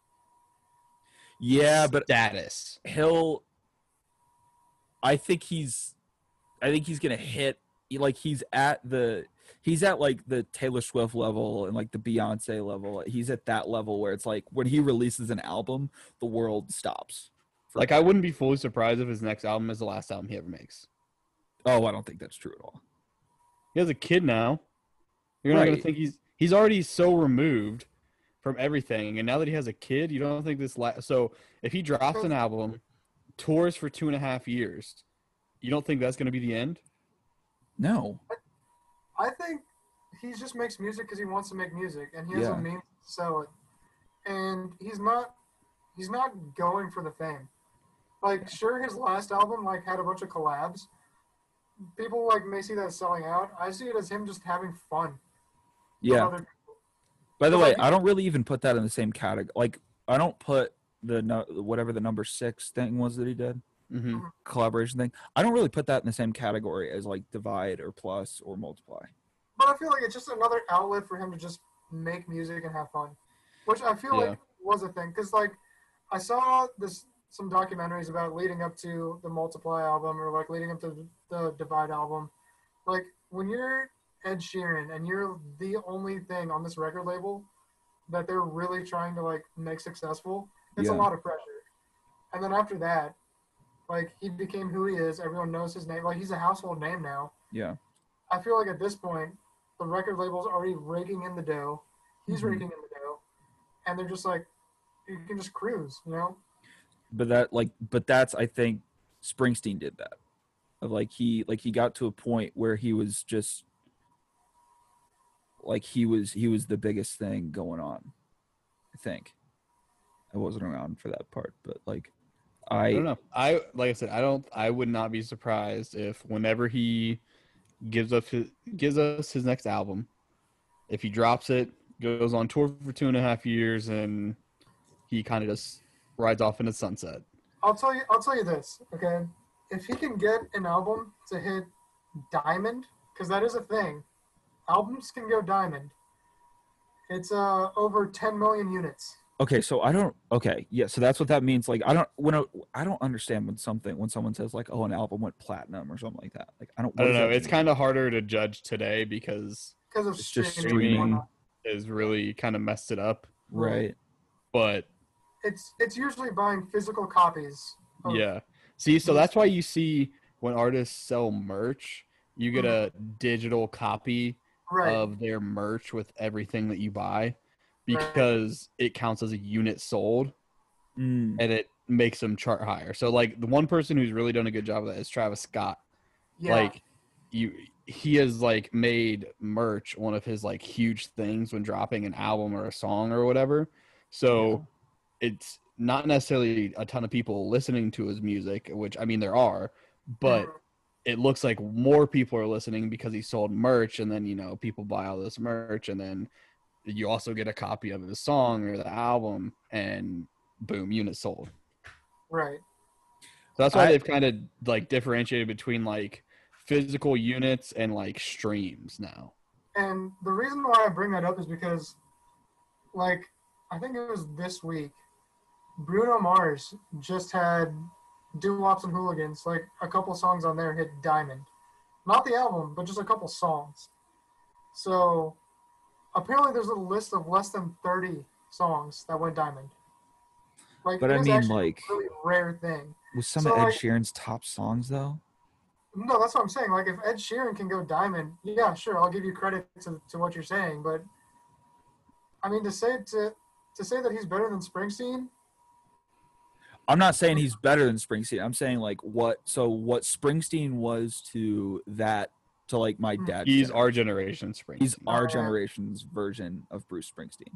Yeah, but status. I think he's gonna hit he's at like the Taylor Swift level and like the Beyonce level. He's at that level where it's like when he releases an album, the world stops. Like I wouldn't be fully surprised if his next album is the last album he ever makes. Oh, I don't think that's true at all. He has a kid now. You're not going Right. to think he's already so removed from everything, and now that he has a kid, you don't think this so if he drops an album, tours for 2.5 years, you don't think that's going to be the end? No. I think he just makes music because he wants to make music, and he has Yeah. a means to sell it. And he's not going for the fame. Like, sure, his last album had a bunch of collabs. People may see that as selling out. I see it as him just having fun. with Yeah. other people. By the But, way, like- I don't really even put that in the same category. Like I don't put whatever the number 6 thing was that he did, Mm-hmm. collaboration thing. I don't really put that in the same category as like Divide or Plus or Multiply. But I feel like it's just another outlet for him to just make music and have fun, which I feel Yeah. like was a thing. Because I saw some documentaries about leading up to the Multiply album or leading up to the Divide album. Like when you're Ed Sheeran and you're the only thing on this record label that they're really trying to make successful, it's a Yeah. lot of pressure. And then after that, he became who he is. Everyone knows his name. He's a household name now. Yeah. I feel like at this point, the record label's already raking in the dough. He's Mhm. raking in the dough, and they're just you can just cruise, But that's I think Springsteen did that. Of he got to a point where he was just he was the biggest thing going on, I think. I wasn't around for that part, but like I don't know. Like I said, I would not be surprised if whenever he gives us his next album, if he drops it, goes on tour for 2.5 years, and he kind of just rides off into sunset. I'll tell you this, okay? If he can get an album to hit diamond, because that is a thing, albums can go diamond. It's over 10 million units. Okay, so so that's what that means. Like I don't understand when someone says like, oh, an album went platinum or something like that. Like I don't know. It's kind of harder to judge today because of it's just streaming. streaming. Has really kind of messed it up. Right. But it's usually buying physical copies. Yeah. See, so that's why you see when artists sell merch, you get a digital copy of their merch with everything that you buy because it counts as a unit sold and it makes them chart higher. So like the one person who's really done a good job of that is Travis Scott. Yeah. Like he has like made merch one of his like huge things when dropping an album or a song or whatever. So it's not necessarily a ton of people listening to his music, which I mean there are, but it looks like more people are listening because he sold merch, and then people buy all this merch, and then you also get a copy of his song or the album, and boom, units sold. Right. So that's why they've kind of like differentiated between like physical units and like streams now. And the reason why I bring that up is because, like, I think it was this week, Bruno Mars just had Doo-Wops and Hooligans, like a couple songs on there hit diamond. Not the album, but just a couple songs. So apparently there's a list of less than 30 songs that went diamond. Like, but I mean, like, a really rare thing. Was some of Ed Sheeran's top songs though? No, that's what I'm saying. Like, if Ed Sheeran can go diamond, yeah, sure, I'll give you credit to what you're saying. But I mean, to say that he's better than Springsteen. I'm not saying he's better than Springsteen. I'm saying like what Springsteen was to like my dad. He's our generation Springsteen. He's our generation's version of Bruce Springsteen.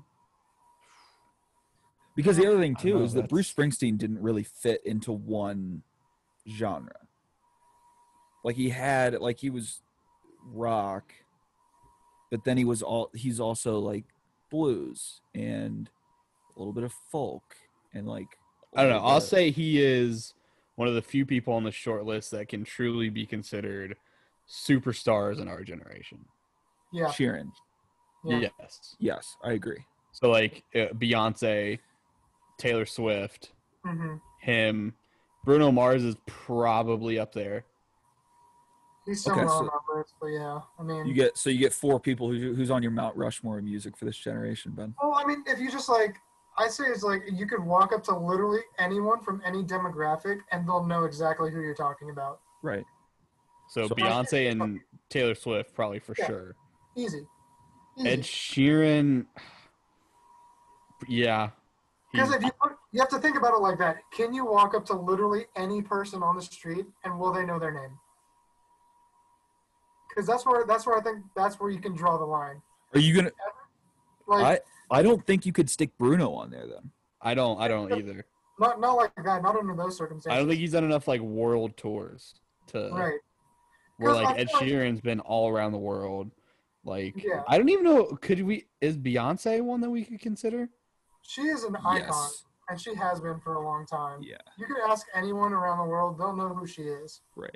Because the other thing too is that Bruce Springsteen didn't really fit into one genre. Like he was rock, but then he's also like blues and a little bit of folk and like I don't know. I'll say he is one of the few people on the short list that can truly be considered superstars in our generation. Yeah. Sheeran. Yeah. Yes, I agree. So like Beyonce, Taylor Swift, him, Bruno Mars is probably up there. He's somewhere on my list, but yeah, I mean, you get four people who's on your Mount Rushmore of music for this generation, Ben. Well, I mean, if you just like. I say it's like you could walk up to literally anyone from any demographic and they'll know exactly who you're talking about. Right. So Beyonce and Taylor Swift probably for sure. Easy. Ed Sheeran, yeah. Because if you have to think about it like that. Can you walk up to literally any person on the street and will they know their name? Because that's where I think that's where you can draw the line. Are you gonna? Like, I don't think you could stick Bruno on there then. I don't either. Not like that. Not under those circumstances. I don't think he's done enough like world tours to where like Ed Sheeran's been all around the world. Like I don't even know. Is Beyonce one that we could consider? She is an icon, and she has been for a long time. Yeah. You could ask anyone around the world; they'll know who she is. Right.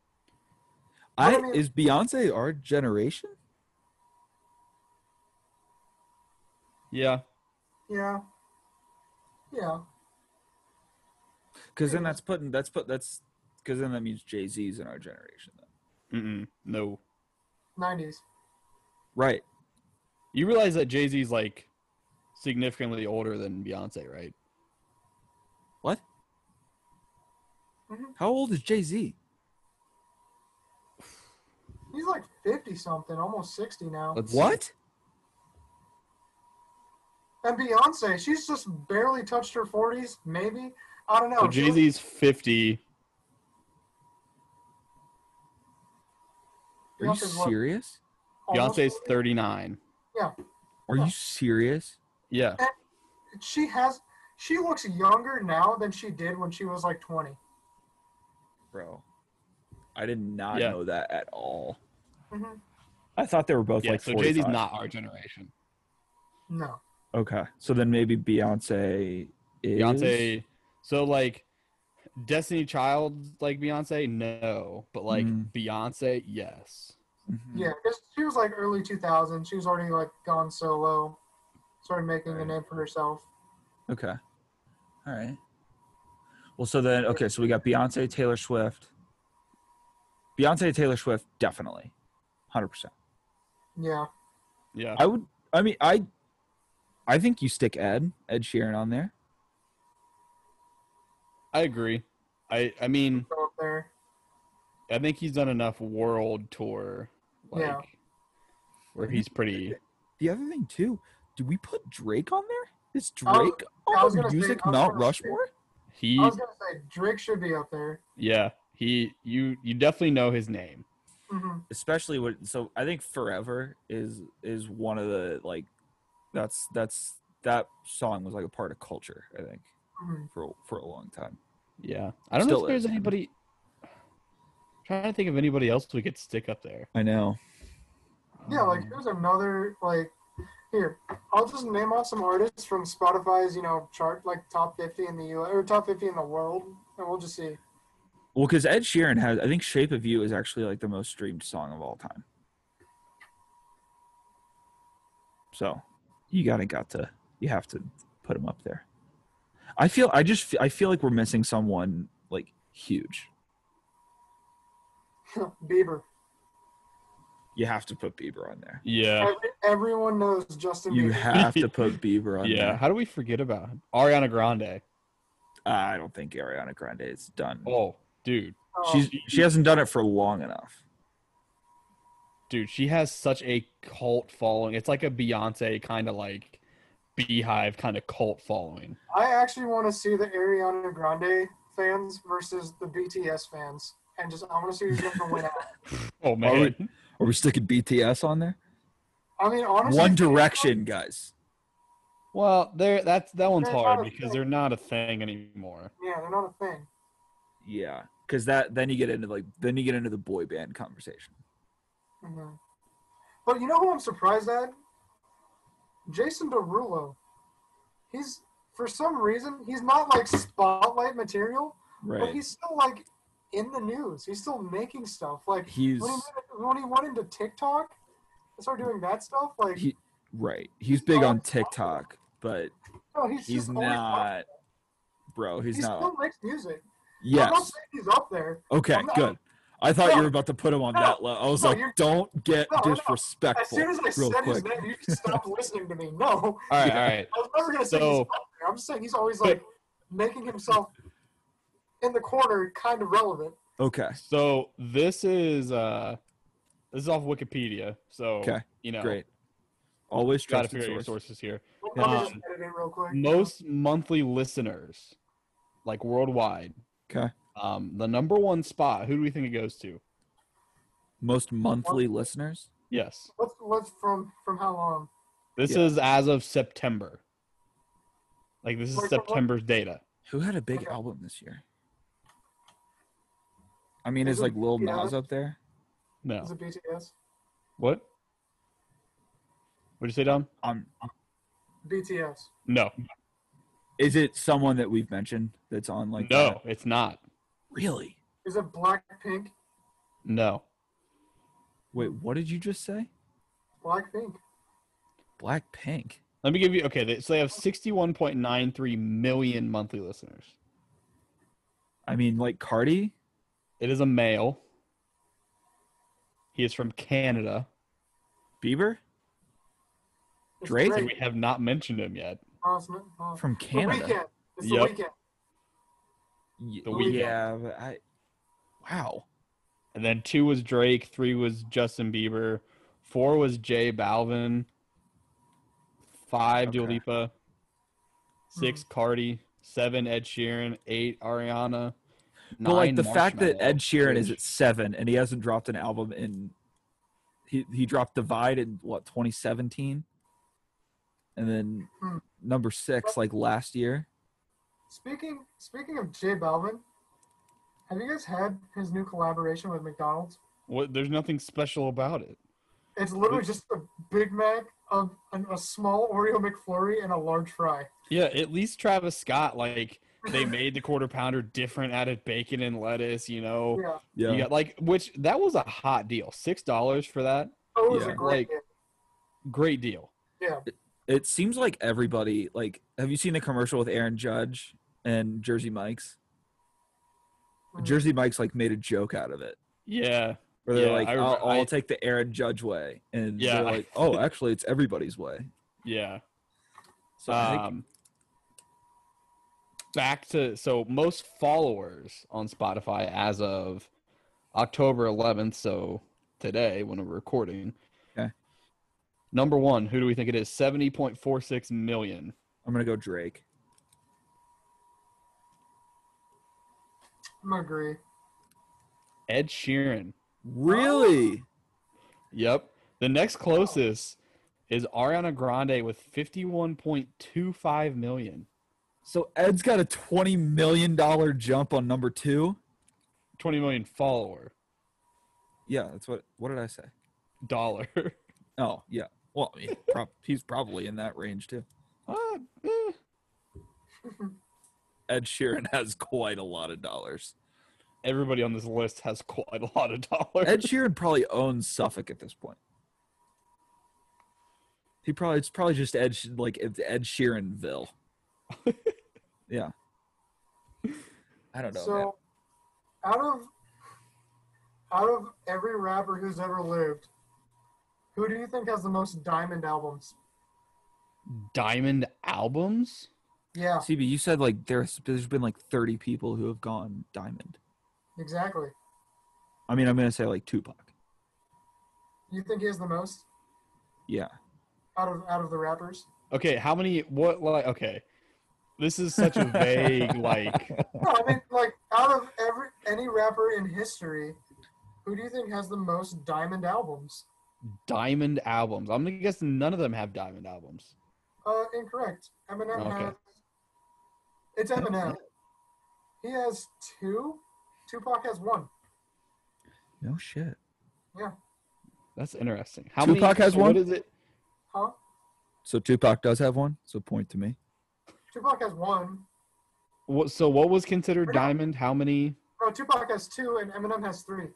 Is Beyonce our generation? Yeah. Yeah. Yeah. Because then because then that means Jay-Z's in our generation then. No. 90s. Right. You realize that Jay-Z's like significantly older than Beyonce, right? What? How old is Jay-Z? He's like 50-something, almost 60 now. What? And Beyonce, she's just barely touched her 40s, maybe. I don't know. So Jay-Z's 50. Are you serious? Beyonce's 39. Yeah. Are you serious? Yeah. And she has She looks younger now than she did when she was like 20. Bro, I did not Yeah. know that at all. Mm-hmm. I thought they were both Yeah, like so 45. Jay-Z's not our generation. No. Okay, so then maybe Beyonce is. Beyonce, so like Destiny Child, like Beyonce, no, but like Beyonce, yes. Mhm. Yeah, because she was like early 2000s. She was already like gone solo, started making a Right. name for herself. Okay. All right. Well, so then, okay, so we got Beyonce, Taylor Swift. Beyonce, Taylor Swift, definitely, 100%. Yeah. Yeah. I think you stick Ed Sheeran on there. I agree. I mean, Go up there. I think he's done enough world tour, like, Yeah. where he's pretty. The other thing too, do we put Drake on there? Is I was- Drake I was on gonna the say- music I was Mount gonna say- Rushmore? He, I was gonna say Drake should be up there. yeah, you definitely know his name. Mm-hmm. Especially so I think Forever is one of the like that's that song was like a part of culture, I think, Mm-hmm. for a long time. Yeah, I don't know Still if there's is. anybody. Trying to think of anybody else we could stick up there. I know. Yeah, like here's another like here. I'll just name off some artists from Spotify's, chart like top 50 in the US or top 50 in the world, and we'll just see. Well, because Ed Sheeran has, I think "Shape of You" is actually like the most streamed song of all time. So, you have to put him up there. I feel like we're missing someone like huge. Bieber. You have to put Bieber on there. Yeah, Everyone knows Justin You Bieber. have to put Bieber on yeah. there. How do we forget about him? Ariana Grande? I don't think Ariana Grande is done. Oh, dude, She hasn't done it for long enough. dude, she has such a cult following. It's like a Beyonce kind of like Beehive kind of cult following. I actually want to see the Ariana Grande fans versus the BTS fans, and I want to see who's going to win out. Oh man, Are we sticking BTS on there? I mean, honestly, One Direction, guys. well, that one's They're hard not a because thing. they're not a thing anymore. Yeah, they're not a thing. Yeah, because then you get into the boy band conversation. Mm-hmm. But you know who I'm surprised at? Jason Derulo. He's for some reason he's not like spotlight material, but Right. he's still like in the news. He's still making stuff. Like He's when he went into TikTok and started doing that stuff, like right. He's big on TikTok, but no, he's just always not, bro. He He's not. still makes music. I'm not Yes. saying he's up there. Okay. I'm not- Good. I thought you No. were about to put him on No. that level. I was No, like, you're- don't get No, no. As disrespectful. soon as I real said his quick. name, you can stop listening to me. No, All right, all right. I was never gonna say he's So- up there. I'm just saying he's always like making himself in the corner, kind of relevant. Okay. So this is off Wikipedia. So Okay, you know, Great. Always gotta trusted figure out your source. sources here. Let me just Um, edit it real quick. Most monthly listeners, like worldwide. Okay. The number one spot. Who do we think it goes to? Most monthly listeners. Yes, What's from how long? this Yeah. is as of September. Like this is Like, what- September's data. Who had a big Okay. album this year? I mean, Is is it like Lil BTS? Nas up there? No. Is it BTS? What? What'd you say, Dom? BTS. No. Is it someone that we've mentioned that's on like? No, that? it's not. Really? Is it Blackpink? No. Wait, what did you just say? Blackpink. Blackpink. Let me give you. Okay, so they have 61.93 million monthly listeners. I mean, like Cardi. It is a male. He is from Canada. Bieber It's Drake? And we have not mentioned him yet. from The Canada. Weeknd. It's Yep. the weekend. The Weeknd. Yeah, but wow. And then 2 was Drake, 3 was Justin Bieber, 4 was J Balvin, 5 Dua Okay. Lipa, 6 Cardi, 7 Ed Sheeran, 8 Ariana. But like 9 the fact that Marshmello. Ed Sheeran is Which- at 7 and he hasn't dropped an album in he dropped Divide in what 2017, and then Hmm. number 6 like last year. Speaking of J Balvin, have you guys had his new collaboration with McDonald's? What? There's nothing special about it. It's literally just a Big Mac, a small Oreo McFlurry, and a large fry. Yeah, at least Travis Scott, like, they made the quarter pounder different, added bacon and lettuce, you know. Yeah. Yeah. You got, like, which that was a hot deal. $6 for that. Oh, it was Yeah, a great like- deal. Great deal. Yeah. It seems like everybody, like, have you seen the commercial with Aaron Judge and Jersey Mike's? Jersey Mike's, like, made a joke out of it. Yeah. Where they're Yeah, like, I- I'll take the Aaron Judge way. And Yeah. they're like, oh, actually, it's everybody's way. Yeah. So I think, Back to most followers on Spotify as of October 11th, so today when we're recording. Okay. Number 1, who do we think it is? 70.46 million. I'm going to go Drake. I'm gonna agree. Ed Sheeran. Really? Yep. The next closest is Ariana Grande with 51.25 million. So Ed's got a $20 million jump on number 2? 20 million follower. Yeah, that's what did I say? Dollar. Oh, yeah. Well, I mean, he's probably in that range too. Ed Sheeran has quite a lot of dollars. Everybody on this list has quite a lot of dollars. Ed Sheeran probably owns Suffolk at this point. It's probably just it's Ed Sheeranville. Yeah. I don't know. man. So, out of every rapper who's ever lived, who do you think has the most diamond albums? Diamond albums? Yeah, CB, you said like there's been like 30 people who have gone diamond. exactly. I mean, I'm gonna say like Tupac. You think he has the most Yeah. out of the rappers? Okay, how many? What? Like, okay, this is such a vague. Like, No, I mean like out of any rapper in history, who do you think has the most diamond albums? diamond albums. I'm gonna guess none of them have diamond albums. Incorrect. Eminem Okay. has. It's Eminem. He has 2. Tupac has 1. No shit. That's interesting. How Tupac has one? What is it? Huh? So Tupac does have one. So point to me. Tupac has 1. What was considered Or no. diamond? How many? Oh, Tupac has 2 and Eminem has 3.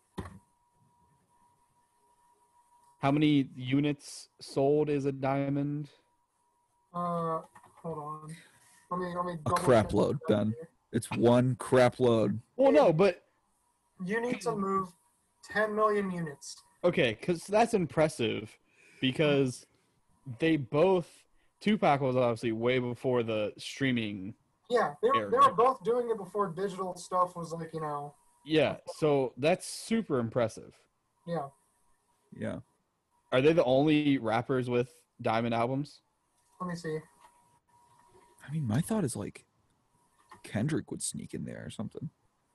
How many units sold is a diamond? Hold on. Let me. A double crap check load, that Ben. here. It's one crap load. Well, no, but You need to move 10 million units. okay, because that's impressive. Because they both Tupac was obviously way before the streaming. Yeah, they Fair. were both doing it before digital stuff was like, Yeah, so that's super impressive. yeah. Yeah. Are they the only rappers with diamond albums? Let me see. I mean, my thought is like Kendrick would sneak in there or something.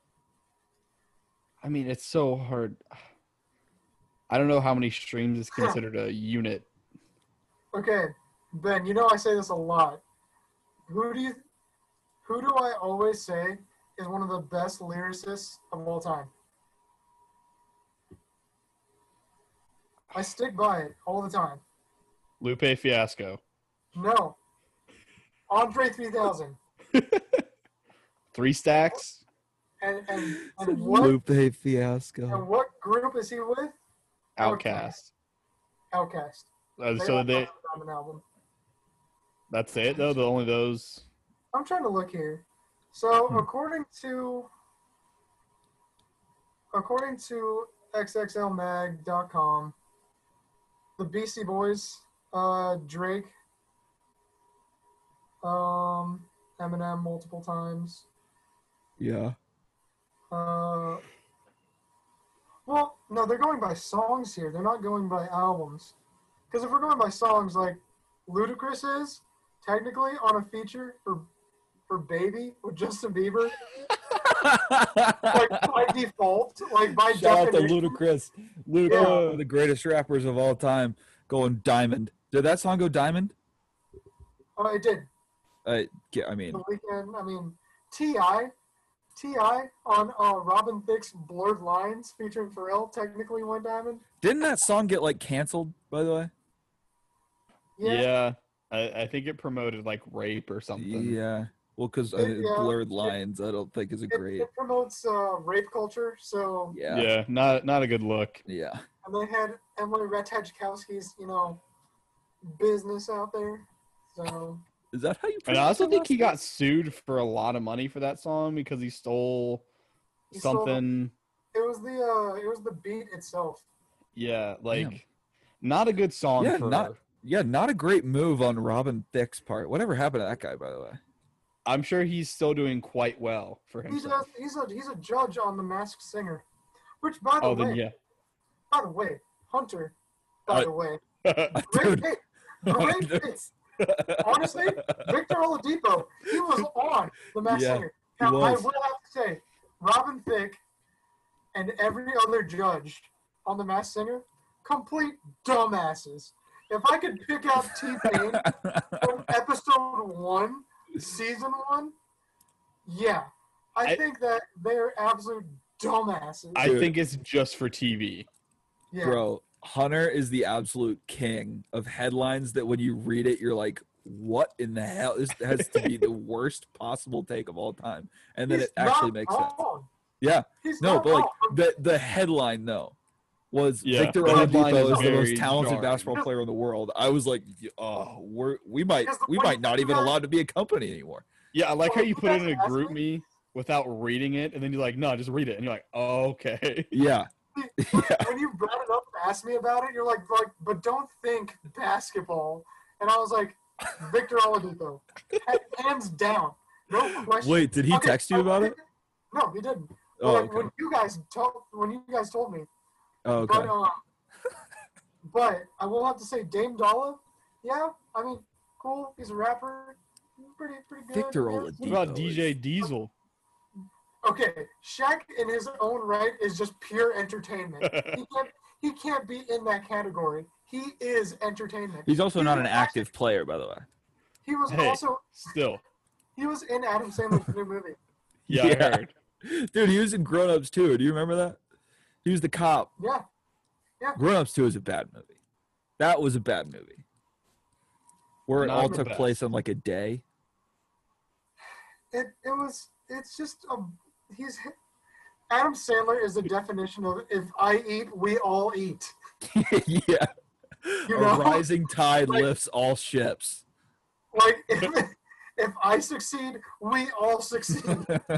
I mean, it's so hard. I don't know how many streams is considered a unit. Okay, Ben, I say this a lot. Who do I always say is one of the best lyricists of all time? I stick by it all the time. Lupe Fiasco. No. Andre 3000. 3 Stacks. And what Lupe Fiasco. and what group is he with? Outcast. Outcast. So all they. have a diamond album. That's it though. The only those. I'm trying to look here. So Hmm. according to xxlmag.com, the Beastie Boys, Drake, Eminem multiple times. Yeah. Well, no, they're going by songs here. They're not going by albums. Because if we're going by songs, like Ludacris is technically on a feature for Baby with Justin Bieber, like by default, like by Shout out to definition. Ludacris. Yeah. One of the greatest rappers of all time, going diamond. Did that song go diamond? It did. I mean, The Weeknd. I mean, Ti on Robin Thicke's "Blurred Lines" featuring Pharrell, technically One Diamond. didn't that song get like canceled? By the way. Yeah. I think it promoted like rape or something. Yeah. Well, because Yeah. blurred lines, I don't think is a great. It promotes rape culture, so. Yeah. Yeah, not a good look. Yeah. And they had Emily Ratajkowski's, business out there. So Is that how you? And I also pronounce think he it? got sued for a lot of money for that song because he stole something. it was the beat itself. Yeah, like Damn. not a good song Yeah, for. not a great move on Robin Thicke's part. Whatever happened to that guy, by the way? I'm sure he's still doing quite well for himself. He's a judge on The Masked Singer, which by the Oh, way, then yeah. Hunter. By the way, Dude. great pick. Great pick. Honestly, Victor Oladipo, he was on The Masked Yeah, Singer. Now, was. I will have to say, Robin Thicke and every other judge on The Masked Singer, complete dumbasses. If I could pick out T-Pain from episode 1, season 1, yeah. I think that they're absolute dumbasses. I think it's just for TV. Yeah. Bro, Hunter is the absolute king of headlines that when you read it, you're like, what in the hell? This has to be the worst possible take of all time. And then He's it actually not makes sense. wrong. Yeah. He's No, not but like wrong. the headline though was Yeah, Victor the headline Oladipo is is the most very talented jarring. basketball player in the world. I was like, oh, we might Because the point not is even that- allowed to be a company anymore. Yeah, I like how Well, you you put it guys in a asked group me? me without reading it, and then you're like, no, just read it, and you're like, oh, okay. Yeah. Yeah. When you brought it up and asked me about it, you're like, but don't think basketball. And I was like, Victor Oladipo, hands down, no question. Wait, did he Okay, text you about it? No, he didn't. Oh, But okay. when you guys told me, Oh, okay. but I will have to say, Dame Dollar, yeah, I mean, cool. He's a rapper, pretty good. Victor yeah. Oladipo. What about is- DJ Diesel? Okay, Shaq in his own right is just pure entertainment. He can't be in that category. He is entertainment. He's also not an was active player, by the way. He was Hey. also Still. he was in Adam Sandler's new movie. Yeah, Yeah. I heard. Dude, he was in Grown Ups too. Do you remember that? He was the cop. Yeah, Grown Ups 2 is a bad movie. That was a bad movie. Where it Not all the took best. place in like a day. it's just he's Adam Sandler is the definition of if I eat, we all eat. Yeah. You A know? rising tide Like- lifts all ships. Like if I succeed, we all succeed.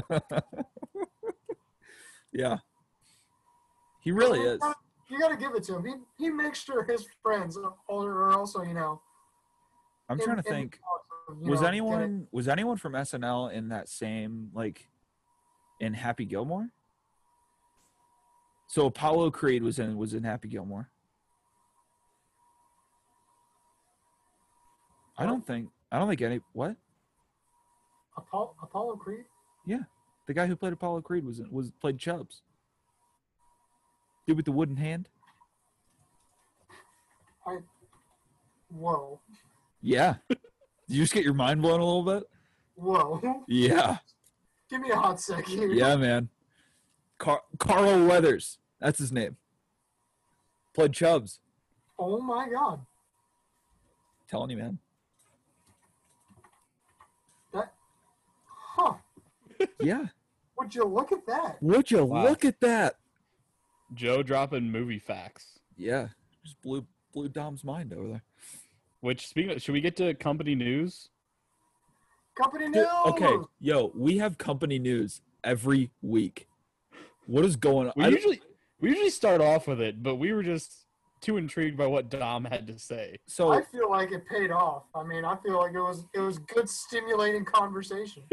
Yeah. He really is. You gotta give it to him. He makes sure his friends are also, I'm trying to think. Was anyone from SNL in that same like in Happy Gilmore? So Apollo Creed was in Happy Gilmore. I don't think any what? Apollo Creed? The guy who played Apollo Creed played Chubbs. Dude with the wooden hand? Whoa. Yeah. Did you just get your mind blown a little bit? Whoa. Yeah. Give me a hot sec here. Yeah, man. Carl Weathers. That's his name. Played Chubbs. Oh my god. Telling you, man. Huh. Yeah. Would you look at that? Would you Wow. look at that? Joe dropping movie facts. Yeah. Just blew Dom's mind over there. Which, speaking of, should we get to company news? Company news. Okay, yo, we have company news every week. What is going on? We usually start off with it, but we were just too intrigued by what Dom had to say. So I feel like it paid off. I mean, I feel like it was good, stimulating conversation.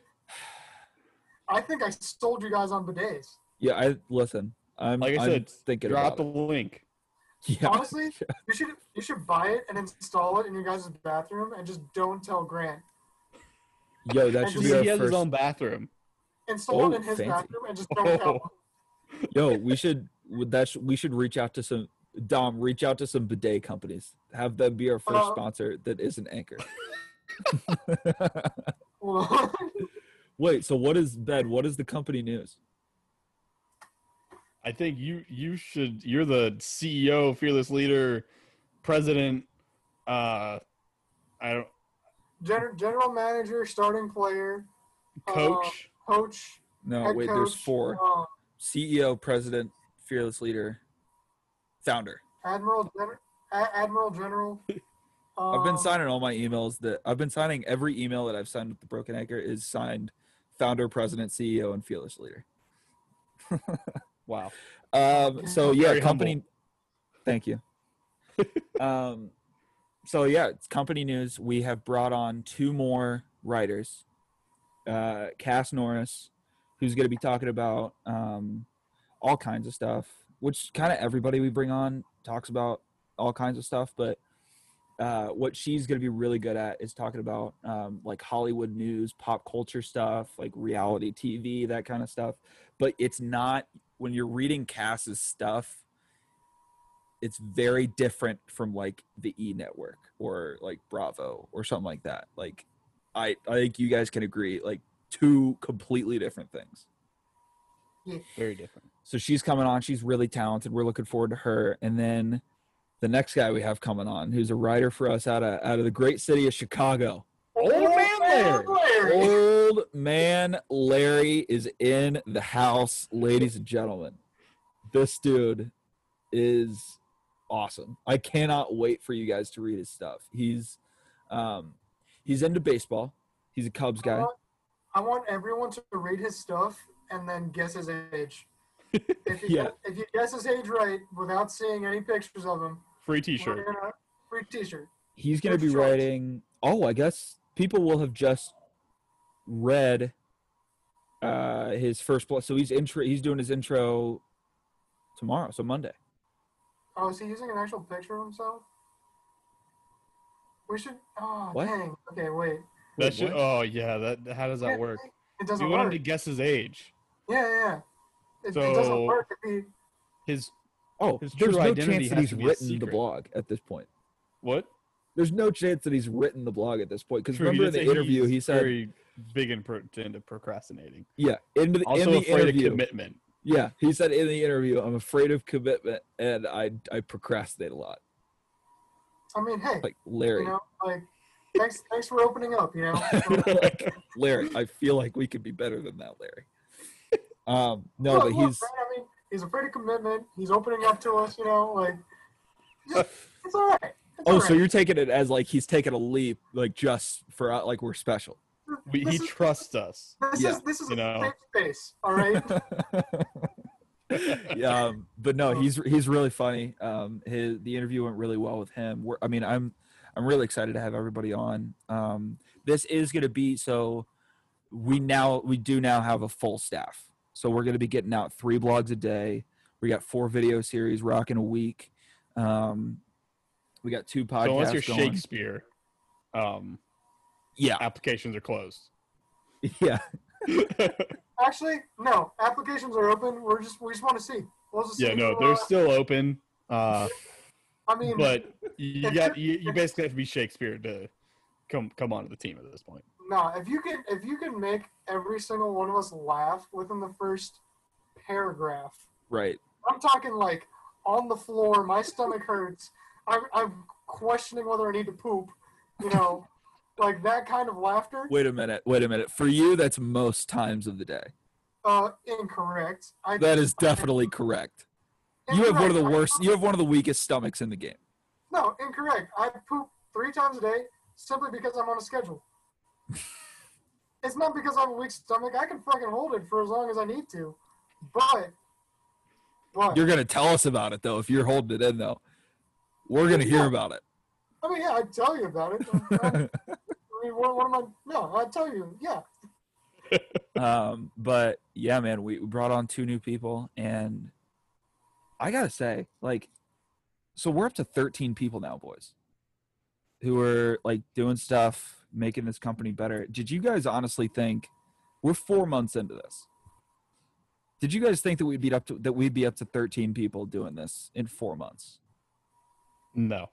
I think I sold you guys on bidets. yeah, listen. I'm Like I I'm said, thinking drop about the link. it. Yeah. Honestly, you should buy it and install it in your guys' bathroom and just don't tell Grant. Yo, that should He be our He has his first. own bathroom. Install Oh, it in his fancy. bathroom and just don't tell him. Yo, we should reach out to some Dom. Reach out to some bidet companies. Have them be our first sponsor that isn't Anchor. Hold on. Wait, so what is the company news? I think you're the CEO, fearless leader, president. I don't General manager, starting player, coach. coach, No, head wait, coach, there's 4. CEO, president, fearless leader, founder. Admiral General. I've been signing all my emails I've been signing every email that I've signed with the Broken Anchor is signed founder, president, CEO, and fearless leader. Wow. So yeah, Very company. humble. Thank you. So yeah, it's company news. We have brought on 2 more writers. Cass Norris, who's going to be talking about all kinds of stuff, which kind of everybody we bring on talks about all kinds of stuff. But what she's going to be really good at is talking about like Hollywood news, pop culture stuff, like reality TV, that kind of stuff. But it's not, when you're reading Cass's stuff, it's very different from like the E Network or like Bravo or something like that. Like I think you guys can agree, like 2 completely different things. Yeah. Very different. So she's coming on. She's really talented. We're looking forward to her. And then the next guy we have coming on, who's a writer for us out of the great city of Chicago. Old man Larry. Old man Larry is in the house, ladies and gentlemen. This dude is awesome. I cannot wait for you guys to read his stuff. He's into baseball. He's a Cubs guy. I want everyone to read his stuff and then guess his age. If you guess his age right without seeing any pictures of him, Free T-shirt. Free T-shirt. He's going to be writing. Oh, I guess people will have just read his first book. So he's doing his intro tomorrow, so Monday. Oh, is he using an actual picture of himself? We should. Oh, What? dang. Okay, wait. That should. what? Oh yeah. How does that work? It doesn't You want him work. to guess his age. Yeah. It So- doesn't work if he. His Oh, His there's true no identity chance that has he's to be a written the secret. blog at this point. what? There's no chance that he's written the blog at this point. Because True, remember in did the say interview, he's he said, very big into procrastinating. "Yeah, in the Also afraid interview, of commitment. yeah, he said in the interview, I'm afraid of commitment and I procrastinate a lot." I mean, hey, Like Larry, you know, like, thanks for opening up. You know. like Larry, I feel like we could be better than that, Larry. No, Look, but look, he's man, I mean, he's afraid of commitment. He's opening up to us. You know, like, it's all right. It's all oh, so right. you're taking it as like he's taking a leap, like just for like we're special. He This is- trusts us. This is you a know. safe space. All right. Yeah, but no, he's really funny. The interview went really well with him. I'm really excited to have everybody on. This is going to be so we do now have a full staff. So we're going to be getting out 3 blogs a day. We got 4 video series rocking a week. We got 2 podcasts. So unless you're going. Shakespeare, Yeah, applications are closed. yeah. Actually, no. Applications are open. We just want to see. We'll just Yeah, see no, who, they're still open. I mean, But you basically have to be Shakespeare to come onto the team at this point. no. If you can make every single one of us laugh within the first paragraph, Right. I'm talking like on the floor. My stomach hurts. I'm questioning whether I need to poop. You know, like that kind of laughter. Wait a minute. For you, that's most times of the day. Incorrect. That is definitely correct. You have one of the Incorrect. worst. You have one of the weakest stomachs in the game. No, incorrect. I poop 3 times a day simply because I'm on a schedule. It's not because I have a weak stomach. I can fucking hold it for as long as I need to. But You're gonna tell us about it though. If you're holding it in though, we're gonna hear about it. I mean, yeah, I'd tell you about it. I mean, what am I? No, I'd tell you. Yeah. But yeah, man, we brought on 2 new people, and I gotta say, like, so we're up to 13 people now, boys, who are like doing stuff, making this company better. Did you guys honestly think we're 4 months into this? Did you guys think that we'd be up to 13 people doing this in 4 months? No.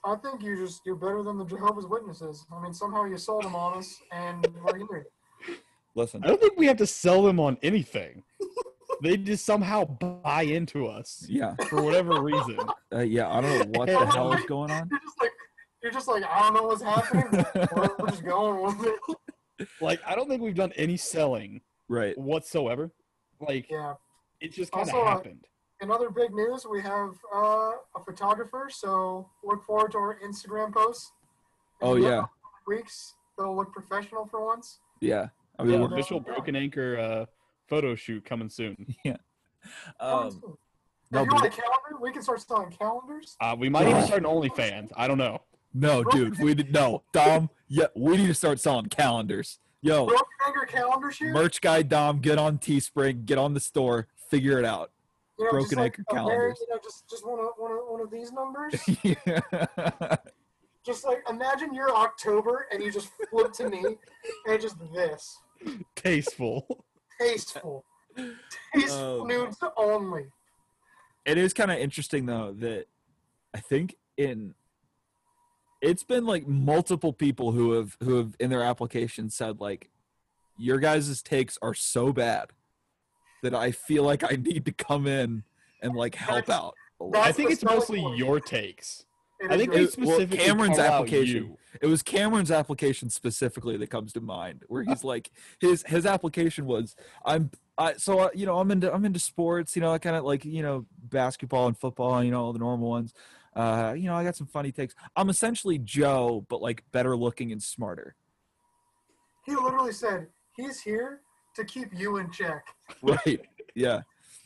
I think you're better than the Jehovah's Witnesses. I mean, somehow you sold them on us, and we're here. Listen, I don't think we have to sell them on anything. They just somehow buy into us yeah, for whatever reason. yeah. I don't know what the hell is going on. You're just like, I don't know what's happening. We're just going with it. Like, I don't think we've done any selling Right. whatsoever. Like, Yeah. it just kind of Also, happened. In other big news, we have a photographer, so look forward to our Instagram posts. In Oh the yeah, weeks, they'll look professional for once. yeah. I Yeah, mean, we're- official Broken Anchor photo shoot coming soon. um, If no, you want a but, calendar, we can start selling calendars. We might even start an OnlyFans. I don't know. no, dude, we did no, Dom. Yeah, we need to start selling calendars. Yo, Broken Anchor calendar shoot. merch guy Dom, get on Teespring, get on the store, figure it out. You know, Broken just like Anchor a very, calendars. you know, just one of these numbers. Yeah. Just like imagine you're October and you just flip to me and just this Tasteful. tasteful nudes only. It is kind of interesting though that I think it's been like multiple people who have in their application said like your guys' takes are so bad that I feel like I need to come in and like help out. a lot. I That's think the it's mostly selling point. your takes. It I is think your- they specifically Cameron's call out application. you. It was Cameron's application specifically that comes to mind, where he's like his application was I'm into sports, I kind of like basketball and football, all the normal ones. I got some funny takes. I'm essentially Joe, but like better looking and smarter. He literally said he's here to keep you in check. Right? Yeah.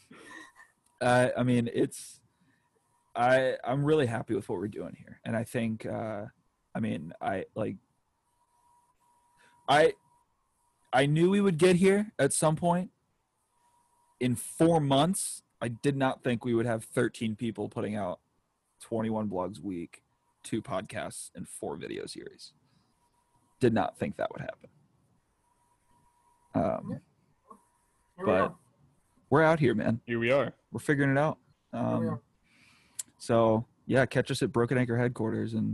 I mean, I'm really happy with what we're doing here, and I think I knew we would get here at some point. In 4 months, I did not think we would have 13 people putting out 21 blogs a week, 2 podcasts, and 4 video series. Did not think that would happen. Here we But are. we're out here, man. Here we are. We're figuring it out. Here we are. So yeah, catch us at Broken Anchor headquarters, and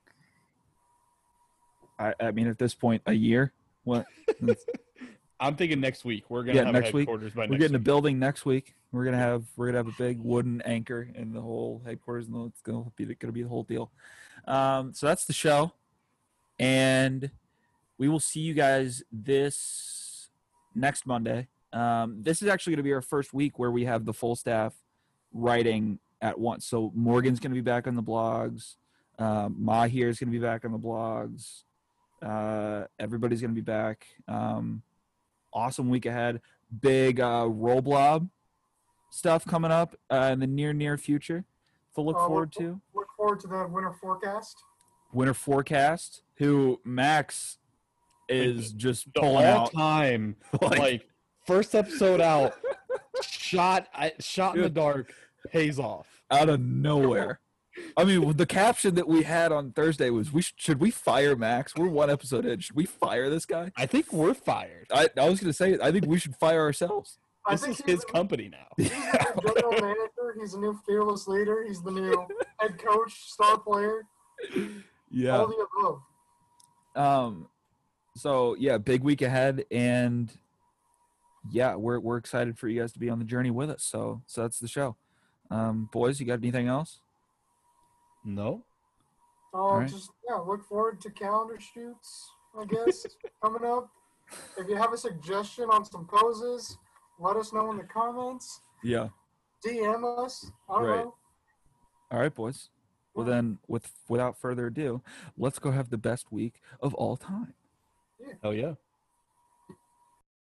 I mean at this point a year. What? I'm thinking next week. We're gonna Yeah, have next week. headquarters by We're next getting a week. building next week. We're gonna have a big wooden anchor in the whole headquarters, and it's gonna be the whole deal. So that's the show, and we will see you guys this next Monday. This is actually gonna be our first week where we have the full staff writing at once. So Morgan's gonna be back on the blogs. Mahir is gonna be back on the blogs. Everybody's gonna be back. Awesome week ahead. Big Roblob stuff coming up in the near future to look forward to. Look forward to the winter forecast. Winter Forecast, who Max is just The pulling out. all-time Like- like first episode out, shot in the dark, pays off. Out of nowhere. I mean, the caption that we had on Thursday was, should we fire Max? We're 1 episode in. Should we fire this guy? I think we're fired. I was going to say, I think we should fire ourselves. I This think is his company now. He's the new general manager. He's the new fearless leader. He's the new head coach, star player. Yeah. All the above. So yeah, big week ahead, and yeah, we're excited for you guys to be on the journey with us. So that's the show. Boys, you got anything else? No. right. Just look forward to calendar shoots, I guess, coming up. If you have a suggestion on some poses, let us know in the comments. Yeah. DM us. I don't Right. know. All right, boys. Well then, without further ado, let's go have the best week of all time. Hell yeah.